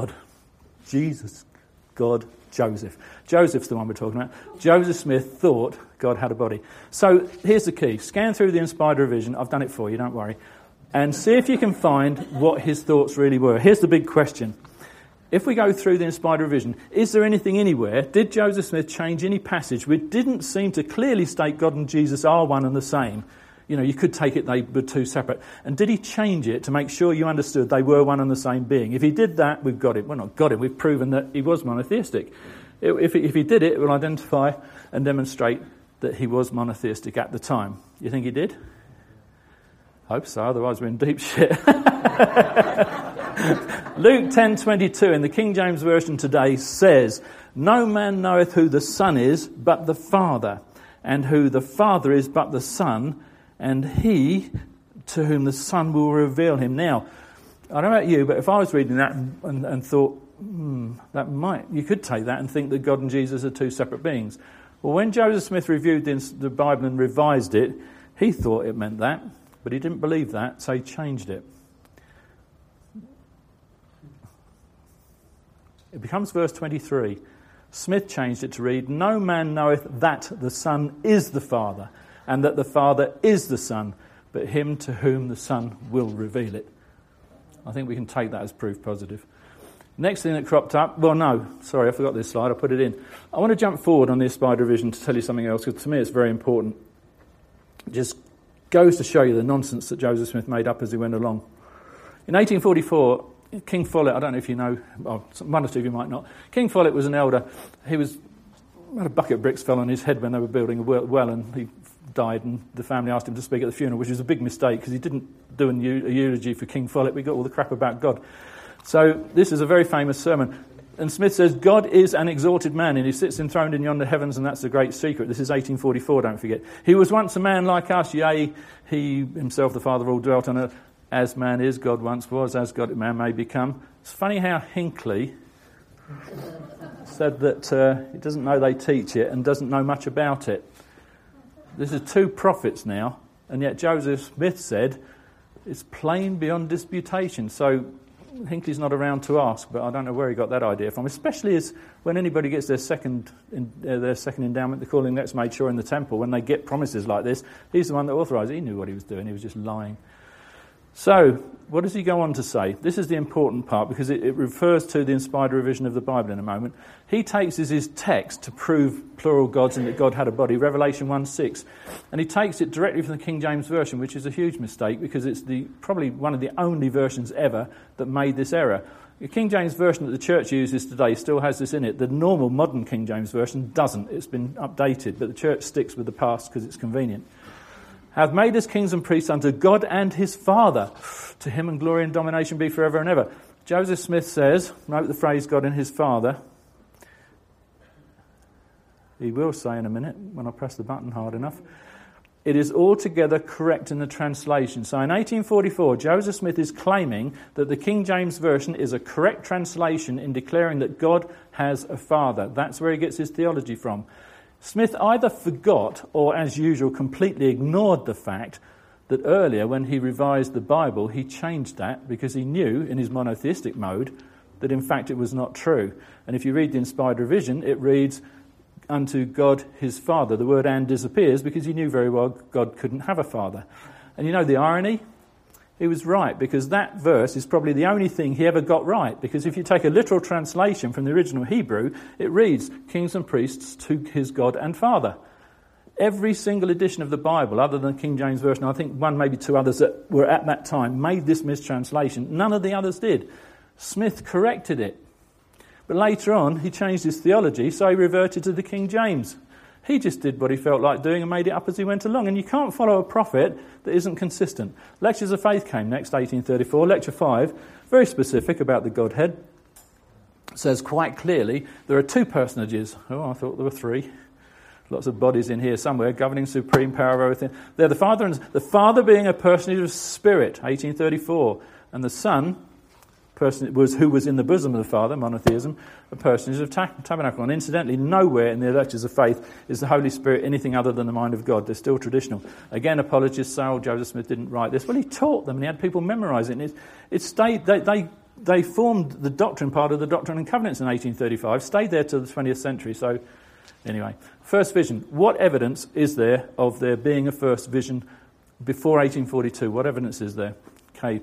Jesus, God, Joseph. Joseph's the one we're talking about. Joseph Smith thought God had a body. So here's the key. Scan through the inspired revision. I've done it for you, don't worry. And see if you can find what his thoughts really were. Here's the big question. If we go through the inspired revision, is there anything anywhere, did Joseph Smith change any passage which didn't seem to clearly state God and Jesus are one and the same? You know, you could take it they were two separate. And did he change it to make sure you understood they were one and the same being? If he did that, we've got it. Well, not got it, we've proven that he was monotheistic. If he did it, it will identify and demonstrate that he was monotheistic at the time. You think he did? Hope so, otherwise we're in deep shit. Luke 10:22 in the King James Version today says, "No man knoweth who the Son is but the Father, and who the Father is but the Son, and he to whom the Son will reveal him." Now, I don't know about you, but if I was reading that and thought, you could take that and think that God and Jesus are two separate beings. Well, when Joseph Smith reviewed the Bible and revised it, he thought it meant that, but he didn't believe that, so he changed it. It becomes verse 23. Smith changed it to read, "No man knoweth that the Son is the Father, and that the Father is the Son, but him to whom the Son will reveal it." I think we can take that as proof positive. Next thing that cropped up, I forgot this slide, I put it in. I want to jump forward on the inspired revision to tell you something else, because to me it's very important. It just goes to show you the nonsense that Joseph Smith made up as he went along. In 1844, King Follett, I don't know if you know, one or two of you might not. King Follett was an elder. He had a bucket of bricks fell on his head when they were building a well, and he died, and the family asked him to speak at the funeral, which was a big mistake because he didn't do a eulogy for King Follett. We got all the crap about God. So this is a very famous sermon. And Smith says, "God is an exalted man, and he sits enthroned in yonder heavens, and that's the great secret." This is 1844, don't forget. "He was once a man like us, yea, he himself, the Father of all, dwelt on earth. As man is, God once was, as God man may become." It's funny how Hinckley said that he doesn't know they teach it and doesn't know much about it. This is two prophets now, and yet Joseph Smith said it's plain beyond disputation. So Hinckley's not around to ask, but I don't know where he got that idea from, especially as when anybody gets their second endowment, they're calling that's made sure in the temple, when they get promises like this, he's the one that authorised it. He knew what he was doing, he was just lying. So, what does he go on to say? This is the important part, because it refers to the inspired revision of the Bible in a moment. He takes as his text to prove plural gods and that God had a body, Revelation 1:6. And he takes it directly from the King James Version, which is a huge mistake, because it's probably one of the only versions ever that made this error. The King James Version that the church uses today still has this in it. The normal modern King James Version doesn't. It's been updated, but the church sticks with the past because it's convenient. Have made us kings and priests unto God and his Father. To him and glory and domination be forever and ever. Joseph Smith says, note the phrase God and his Father. He will say in a minute, when I press the button hard enough. It is altogether correct in the translation. So in 1844, Joseph Smith is claiming that the King James Version is a correct translation in declaring that God has a Father. That's where he gets his theology from. Smith either forgot or, as usual, completely ignored the fact that earlier, when he revised the Bible, he changed that because he knew, in his monotheistic mode, that in fact it was not true. And if you read the inspired revision, it reads, unto God his Father. The word and disappears because he knew very well God couldn't have a father. And you know the irony? He was right, because that verse is probably the only thing he ever got right, because if you take a literal translation from the original Hebrew, it reads, kings and priests to his God and Father. Every single edition of the Bible, other than the King James Version, I think one, maybe two others that were at that time, made this mistranslation. None of the others did. Smith corrected it. But later on, he changed his theology, so he reverted to the King James. He just did what he felt like doing and made it up as he went along. And you can't follow a prophet that isn't consistent. Lectures of Faith came next, 1834. Lecture 5, very specific about the Godhead, says quite clearly there are two personages. Oh, I thought there were three. Lots of bodies in here somewhere, governing supreme power of everything. They're the Father, and the Father being a personage of spirit, 1834. And the Son, who was in the bosom of the Father, monotheism, a personage of tabernacle. And incidentally, nowhere in the Lectures of Faith is the Holy Spirit anything other than the mind of God. They're still traditional. Again, apologists say, oh, Joseph Smith didn't write this. Well, he taught them and he had people memorise it. And it stayed. They formed the doctrine part of the Doctrine and Covenants in 1835, stayed there till the 20th century. So, anyway, first vision. What evidence is there of there being a first vision before 1842? What evidence is there? Okay.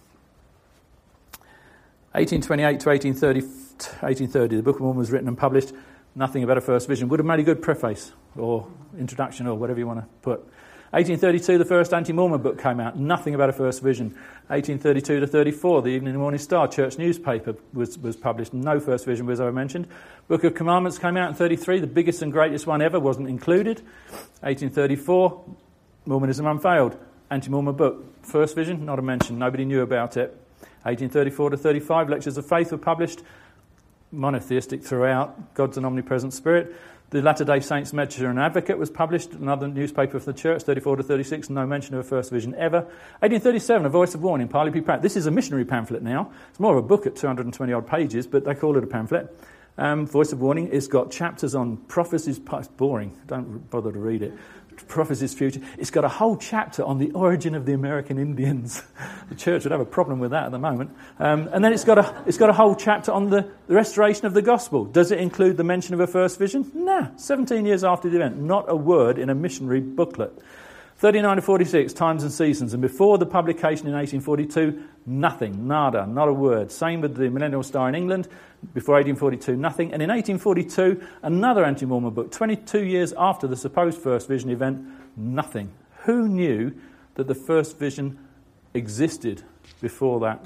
1828 to 1830, the Book of Mormon was written and published. Nothing about a first vision. Would have made a good preface or introduction or whatever you want to put. 1832, the first anti-Mormon book came out. Nothing about a first vision. 1832 to 34, the Evening and Morning Star church newspaper was published. No first vision was ever mentioned. Book of Commandments came out in 33. The biggest and greatest one ever wasn't included. 1834, Mormonism unveiled. Anti-Mormon book. First vision, not a mention. Nobody knew about it. 1834 to 35, Lectures of Faith were published, monotheistic throughout, God's an omnipresent spirit. The Latter-day Saints Messenger and Advocate was published, another newspaper for the church, 34 to 36, no mention of a first vision ever. 1837, A Voice of Warning, Parley P. Pratt. This is a missionary pamphlet now. It's more of a book at 220-odd pages, but they call it a pamphlet. Voice of Warning, it's got chapters on prophecies. It's boring, don't bother to read it. Prophecies future. It's got a whole chapter on the origin of the American Indians. The church would have a problem with that at the moment. And then it's got a whole chapter on the restoration of the gospel. Does it include the mention of a first vision? Nah. 17 years after the event, not a word in a missionary booklet. 39 to 46, Times and Seasons, and before the publication in 1842, nothing, nada, not a word. Same with the Millennial Star in England, before 1842, nothing. And in 1842, another anti-Mormon book, 22 years after the supposed first vision event, nothing. Who knew that the first vision existed before that?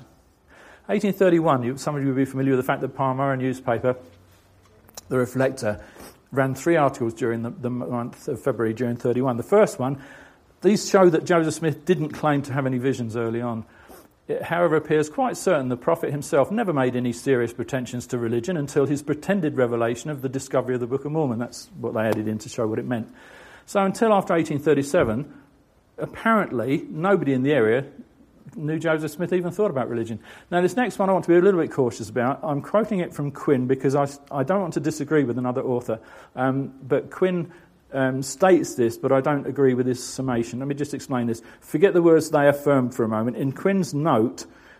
1831, some of you will be familiar with the fact that Palmyra newspaper, The Reflector, ran 3 articles during the month of February during 31. The first one, these show that Joseph Smith didn't claim to have any visions early on. It, however, appears quite certain the prophet himself never made any serious pretensions to religion until his pretended revelation of the discovery of the Book of Mormon. That's what they added in to show what it meant. So until after 1837, apparently nobody in the area knew Joseph Smith even thought about religion. Now, this next one I want to be a little bit cautious about. I'm quoting it from Quinn because I don't want to disagree with another author. But Quinn states this, but I don't agree with his summation. Let me just explain this. Forget the words they affirmed for a moment. In Quinn's note,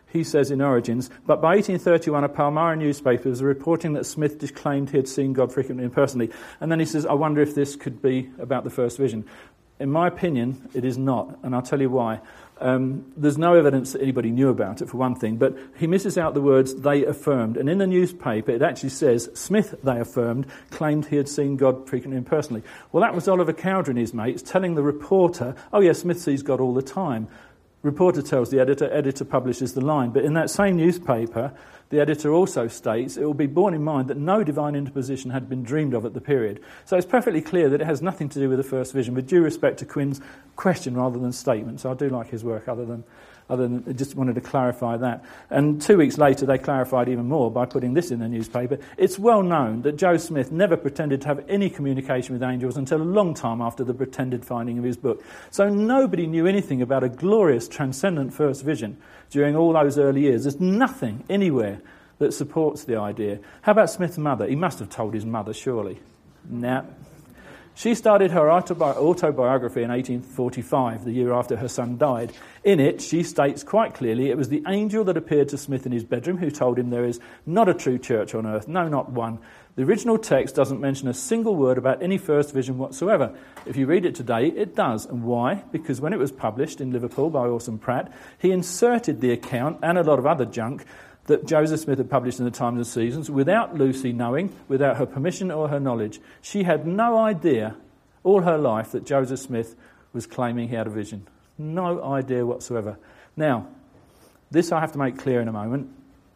he says in Origins, but by 1831 a Palmyra newspaper was reporting that Smith disclaimed he had seen God frequently and personally. And then he says, I wonder if this could be about the first vision. In my opinion, it is not, and I'll tell you why. There's no evidence that anybody knew about it, for one thing, but he misses out the words, they affirmed. And in the newspaper, it actually says, Smith, they affirmed, claimed he had seen God frequently and personally. Well, that was Oliver Cowdery and his mates telling the reporter, oh yes, Smith sees God all the time. Reporter tells the editor publishes the line. But in that same newspaper, the editor also states it will be borne in mind that no divine interposition had been dreamed of at the period. So it's perfectly clear that it has nothing to do with the first vision, with due respect to Quinn's question rather than statement. So I do like his work other than just wanted to clarify that. And 2 weeks later, they clarified even more by putting this in the newspaper. It's well known that Joe Smith never pretended to have any communication with angels until a long time after the pretended finding of his book. So nobody knew anything about a glorious, transcendent first vision during all those early years. There's nothing anywhere that supports the idea. How about Smith's mother? He must have told his mother, surely. Nah. She started her autobiography in 1845, the year after her son died. In it, she states quite clearly it was the angel that appeared to Smith in his bedroom who told him there is not a true church on earth, no, not one. The original text doesn't mention a single word about any first vision whatsoever. If you read it today, it does. And why? Because when it was published in Liverpool by Orson Pratt, he inserted the account and a lot of other junk that Joseph Smith had published in the Times and Seasons without Lucy knowing, without her permission or her knowledge. She had no idea all her life that Joseph Smith was claiming he had a vision. No idea whatsoever. Now, this I have to make clear in a moment.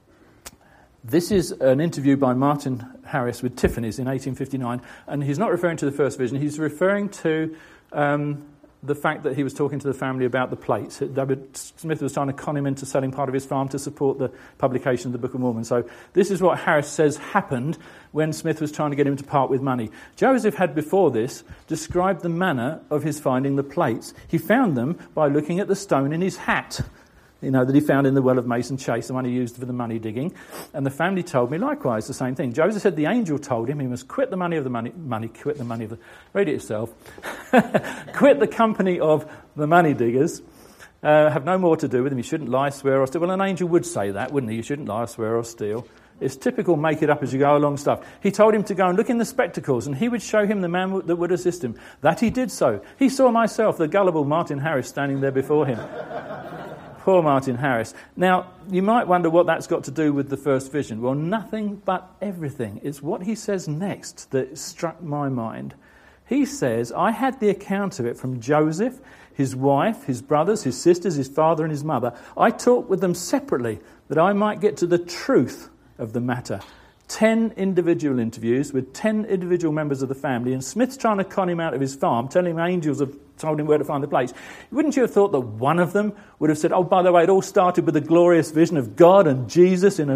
This is an interview by Martin Harris with Tiffany's in 1859, and he's not referring to the first vision, he's referring to the fact that he was talking to the family about the plates. Smith was trying to con him into selling part of his farm to support the publication of the Book of Mormon. So this is what Harris says happened when Smith was trying to get him to part with money. Joseph had before this described the manner of his finding the plates. He found them by looking at the stone in his hat, that he found in the well of Mason Chase, the one he used for the money digging. And the family told me likewise the same thing. Joseph said the angel told him he must quit the read it yourself, quit the company of the money diggers, have no more to do with him. He shouldn't lie, swear or steal. Well, an angel would say that, wouldn't he? You shouldn't lie, swear or steal. It's typical make it up as you go along stuff. He told him to go and look in the spectacles and he would show him the man that would assist him. That he did so. He saw myself, the gullible Martin Harris, standing there before him. Poor Martin Harris. Now, you might wonder what that's got to do with the first vision. Well, nothing but everything. It's what he says next that struck my mind. He says, I had the account of it from Joseph, his wife, his brothers, his sisters, his father and his mother. I talked with them separately that I might get to the truth of the matter. 10 individual interviews with 10 individual members of the family, and Smith's trying to con him out of his farm, telling him angels have told him where to find the plates. Wouldn't you have thought that one of them would have said, oh, by the way, it all started with a glorious vision of God and Jesus in a...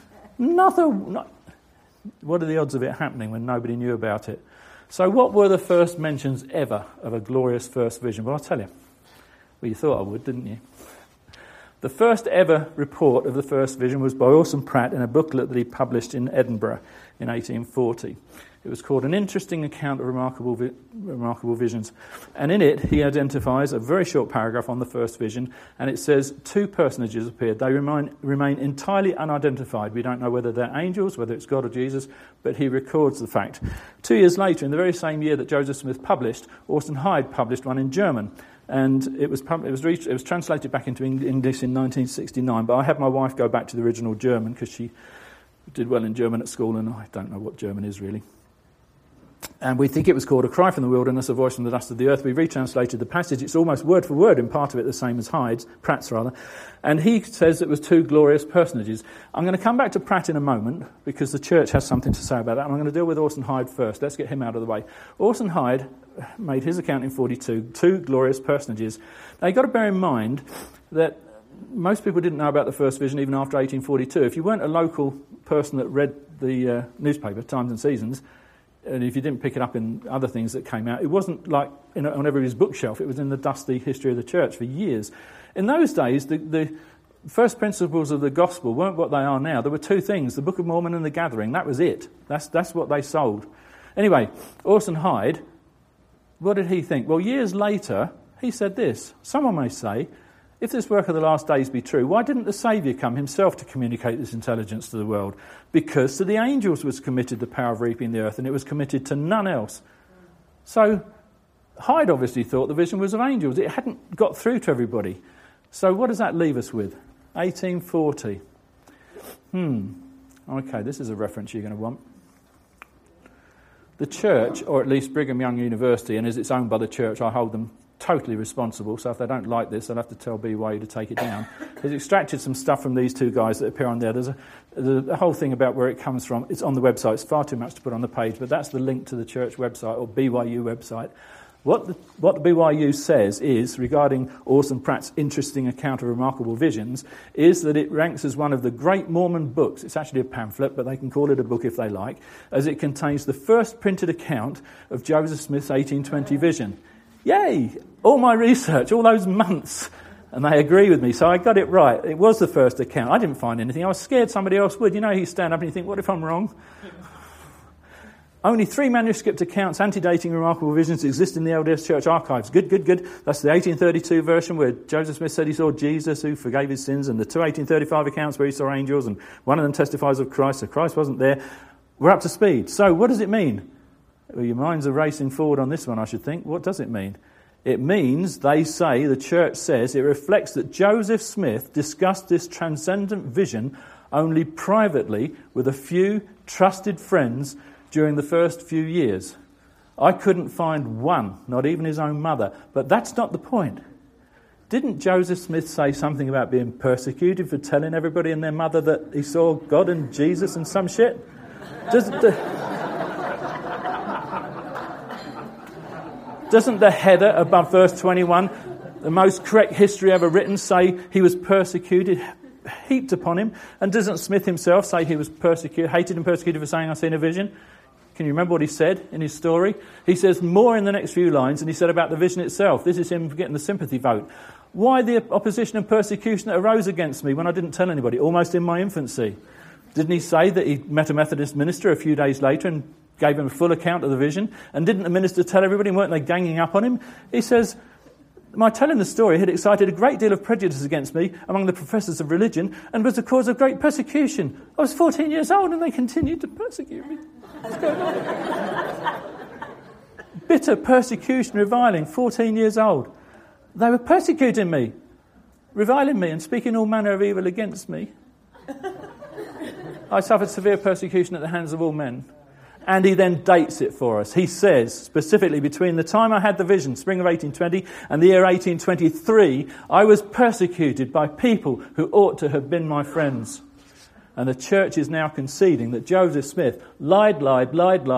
What are the odds of it happening when nobody knew about it? So what were the first mentions ever of a glorious first vision? Well, I'll tell you. Well, you thought I would, didn't you? The first ever report of the first vision was by Orson Pratt in a booklet that he published in Edinburgh in 1840. It was called An Interesting Account of Remarkable Visions. And in it, he identifies a very short paragraph on the first vision, and it says 2 personages appeared. They remain entirely unidentified. We don't know whether they're angels, whether it's God or Jesus, but he records the fact. 2 years later, in the very same year that Joseph Smith published, Orson Hyde published one in German. And it was translated back into English in 1969, but I had my wife go back to the original German because she did well in German at school, and I don't know what German is really. And we think it was called A Cry from the Wilderness, A Voice from the Dust of the Earth. We retranslated the passage. It's almost word for word in part of it the same as Pratt's rather. And he says it was 2 glorious personages. I'm going to come back to Pratt in a moment because the church has something to say about that. I'm going to deal with Orson Hyde first. Let's get him out of the way. Orson Hyde made his account in 42, 2 glorious personages. Now, you've got to bear in mind that most people didn't know about the first vision even after 1842. If you weren't a local person that read the newspaper, Times and Seasons, and if you didn't pick it up in other things that came out, it wasn't like on everybody's bookshelf. It was in the dusty history of the church for years. In those days, the first principles of the gospel weren't what they are now. There were 2 things, the Book of Mormon and the Gathering. That was it. That's what they sold. Anyway, Orson Hyde, what did he think? Well, years later, he said this. Someone may say, If this work of the last days be true, why didn't the Saviour come himself to communicate this intelligence to the world? Because to the angels was committed the power of reaping the earth, and it was committed to none else. So Hyde obviously thought the vision was of angels. It hadn't got through to everybody. So what does that leave us with? 1840. Okay, this is a reference you're going to want. The church, or at least Brigham Young University, and as it's owned by the church, I hold them totally responsible, so if they don't like this, they'll have to tell BYU to take it down. Has extracted some stuff from these two guys that appear on there. There's a whole thing about where it comes from. It's on the website. It's far too much to put on the page, but that's the link to the church website, or BYU website. What the BYU says is, regarding Orson Pratt's interesting account of remarkable visions, is that it ranks as one of the great Mormon books. It's actually a pamphlet, but they can call it a book if they like, as it contains the first printed account of Joseph Smith's 1820 vision. Yay! All my research, all those months, and they agree with me, so I got it right. It was the first account. I didn't find anything. I was scared somebody else would. You know, you stand up and you think, what if I'm wrong? Only 3 manuscript accounts antedating remarkable visions exist in the LDS Church archives. Good. That's the 1832 version where Joseph Smith said he saw Jesus who forgave his sins, and the 2 1835 accounts where he saw angels, and one of them testifies of Christ, so Christ wasn't there. We're up to speed. So what does it mean? Well, your minds are racing forward on this one, I should think. What does it mean? It means, they say, the church says, it reflects that Joseph Smith discussed this transcendent vision only privately with a few trusted friends during the first few years. I couldn't find one, not even his own mother. But that's not the point. Didn't Joseph Smith say something about being persecuted for telling everybody and their mother that he saw God and Jesus and some shit? Doesn't the header above verse 21, the most correct history ever written, say he was persecuted, heaped upon him? And doesn't Smith himself say he was persecuted, hated and persecuted for saying, I seen a vision? Can you remember what he said in his story? He says more in the next few lines than he said about the vision itself. This is him getting the sympathy vote. Why the opposition and persecution that arose against me when I didn't tell anybody, almost in my infancy? Didn't he say that he met a Methodist minister a few days later and gave him a full account of the vision? And didn't the minister tell everybody, weren't they ganging up on him? He says, my telling the story had excited a great deal of prejudice against me among the professors of religion and was the cause of great persecution. I was 14 years old and they continued to persecute me. What's going on? Bitter persecution, reviling, 14 years old. They were persecuting me, reviling me and speaking all manner of evil against me. I suffered severe persecution at the hands of all men. And he then dates it for us. He says, specifically, between the time I had the vision, spring of 1820, and the year 1823, I was persecuted by people who ought to have been my friends. And the church is now conceding that Joseph Smith lied. What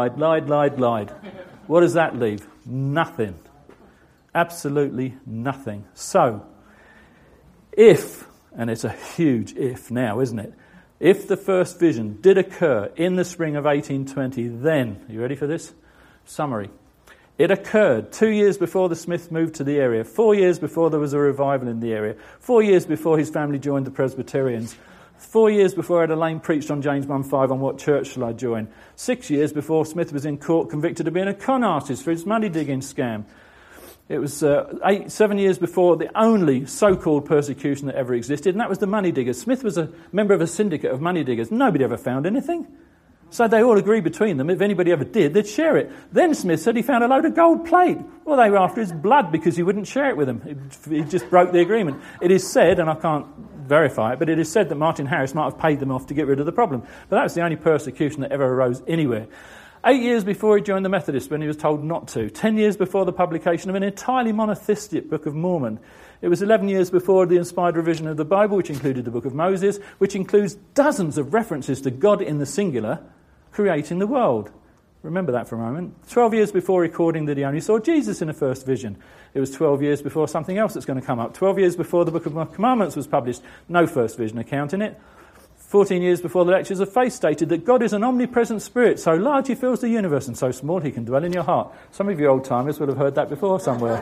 does that leave? Nothing. Absolutely nothing. So, if, and it's a huge if now, isn't it? If the first vision did occur in the spring of 1820, then, are you ready for this? Summary. It occurred 2 years before the Smiths moved to the area, 4 years before there was a revival in the area, 4 years before his family joined the Presbyterians, 4 years before Ed Lane preached on James 1:5 on what church shall I join, 6 years before Smith was in court convicted of being a con artist for his money digging scam. It was 7 years before the only so-called persecution that ever existed, and that was the money diggers. Smith was a member of a syndicate of money diggers. Nobody ever found anything. So they all agreed between them, if anybody ever did, they'd share it. Then Smith said he found a load of gold plate. Well, they were after his blood because he wouldn't share it with them. He just broke the agreement. It is said, and I can't verify it, but it is said that Martin Harris might have paid them off to get rid of the problem. But that was the only persecution that ever arose anywhere. 8 years before he joined the Methodists when he was told not to. 10 years before the publication of an entirely monotheistic Book of Mormon. It was 11 years before the inspired revision of the Bible, which included the Book of Moses, which includes dozens of references to God in the singular creating the world. Remember that for a moment. 12 years before recording that he only saw Jesus in a first vision. It was 12 years before something else that's going to come up. 12 years before the Book of Commandments was published. No first vision account in it. 14 years before the Lectures of Faith stated that God is an omnipresent spirit, so large he fills the universe and so small he can dwell in your heart. Some of you old-timers would have heard that before somewhere.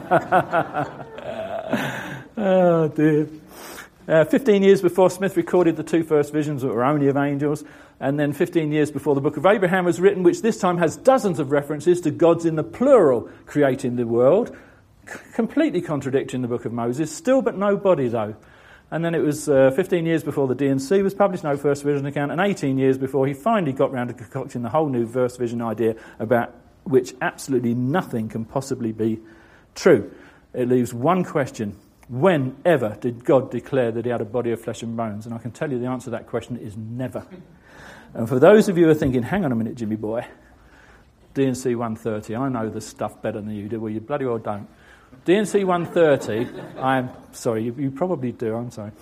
Oh, dear. 15 years before Smith recorded the two first visions that were only of angels, and then 15 years before the Book of Abraham was written, which this time has dozens of references to gods in the plural creating the world. completely contradicting the book of Moses. Still but no body, though. And then it was 15 years before the D&C was published, no first vision account, and 18 years before he finally got round to concocting the whole new first vision idea, about which absolutely nothing can possibly be true. It leaves one question. When ever did God declare that he had a body of flesh and bones? And I can tell you the answer to that question is never. And for those of you who are thinking, hang on a minute, Jimmy boy, D&C 130, I know this stuff better than you do. Well, you bloody well don't. D&C 130, I'm sorry, you probably do, I'm sorry.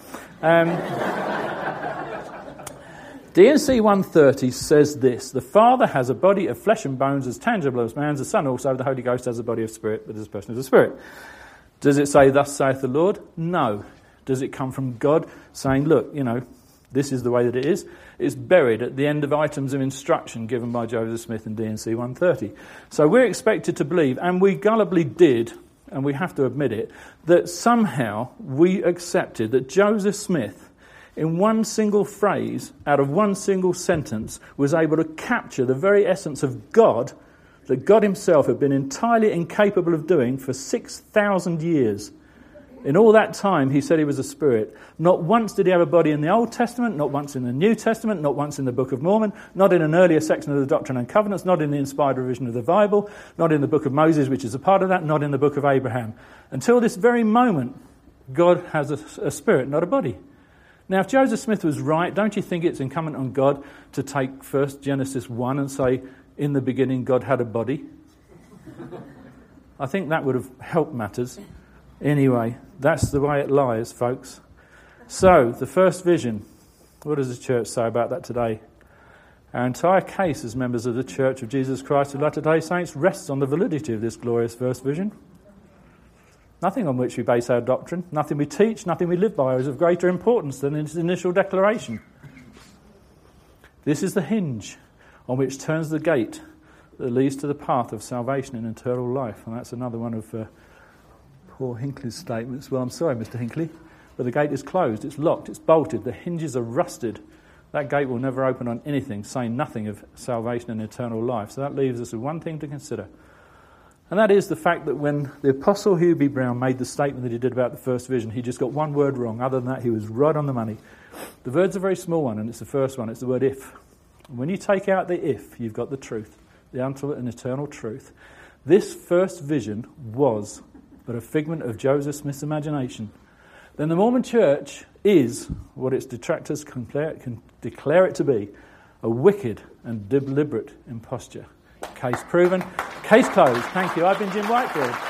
D&C 130 says this: the Father has a body of flesh and bones as tangible as man's, the Son also, the Holy Ghost has a body of spirit, but this person is a spirit. Does it say, thus saith the Lord? No. Does it come from God saying, look, this is the way that it is? It's buried at the end of items of instruction given by Joseph Smith in D&C 130. So we're expected to believe, and we gullibly did, and we have to admit it, that somehow we accepted that Joseph Smith, in one single phrase, out of one single sentence, was able to capture the very essence of God that God himself had been entirely incapable of doing for 6,000 years. In all that time, he said he was a spirit. Not once did he have a body in the Old Testament, not once in the New Testament, not once in the Book of Mormon, not in an earlier section of the Doctrine and Covenants, not in the inspired revision of the Bible, not in the Book of Moses, which is a part of that, not in the Book of Abraham. Until this very moment, God has a spirit, not a body. Now, if Joseph Smith was right, don't you think it's incumbent on God to take first Genesis 1 and say, in the beginning God had a body? I think that would have helped matters. Anyway, that's the way it lies, folks. So, the first vision, what does the church say about that today? Our entire case as members of the Church of Jesus Christ of Latter-day Saints rests on the validity of this glorious first vision. Nothing on which we base our doctrine, nothing we teach, nothing we live by is of greater importance than its initial declaration. This is the hinge on which turns the gate that leads to the path of salvation and eternal life. And that's another one of poor Hinckley's statements. Well, I'm sorry, Mr. Hinckley, but the gate is closed, it's locked, it's bolted, the hinges are rusted. That gate will never open on anything, saying nothing of salvation and eternal life. So that leaves us with one thing to consider. And that is the fact that when the Apostle Hugh B. Brown made the statement that he did about the first vision, he just got one word wrong. Other than that, he was right on the money. The word's a very small one, and it's the first one. It's the word if. And when you take out the if, you've got the truth, the ultimate and eternal truth. This first vision was but a figment of Joseph Smith's imagination. Then the Mormon Church is what its detractors can declare it to be, a wicked and deliberate imposture. Case proven. Case closed. Thank you. I've been Jim Whitefield.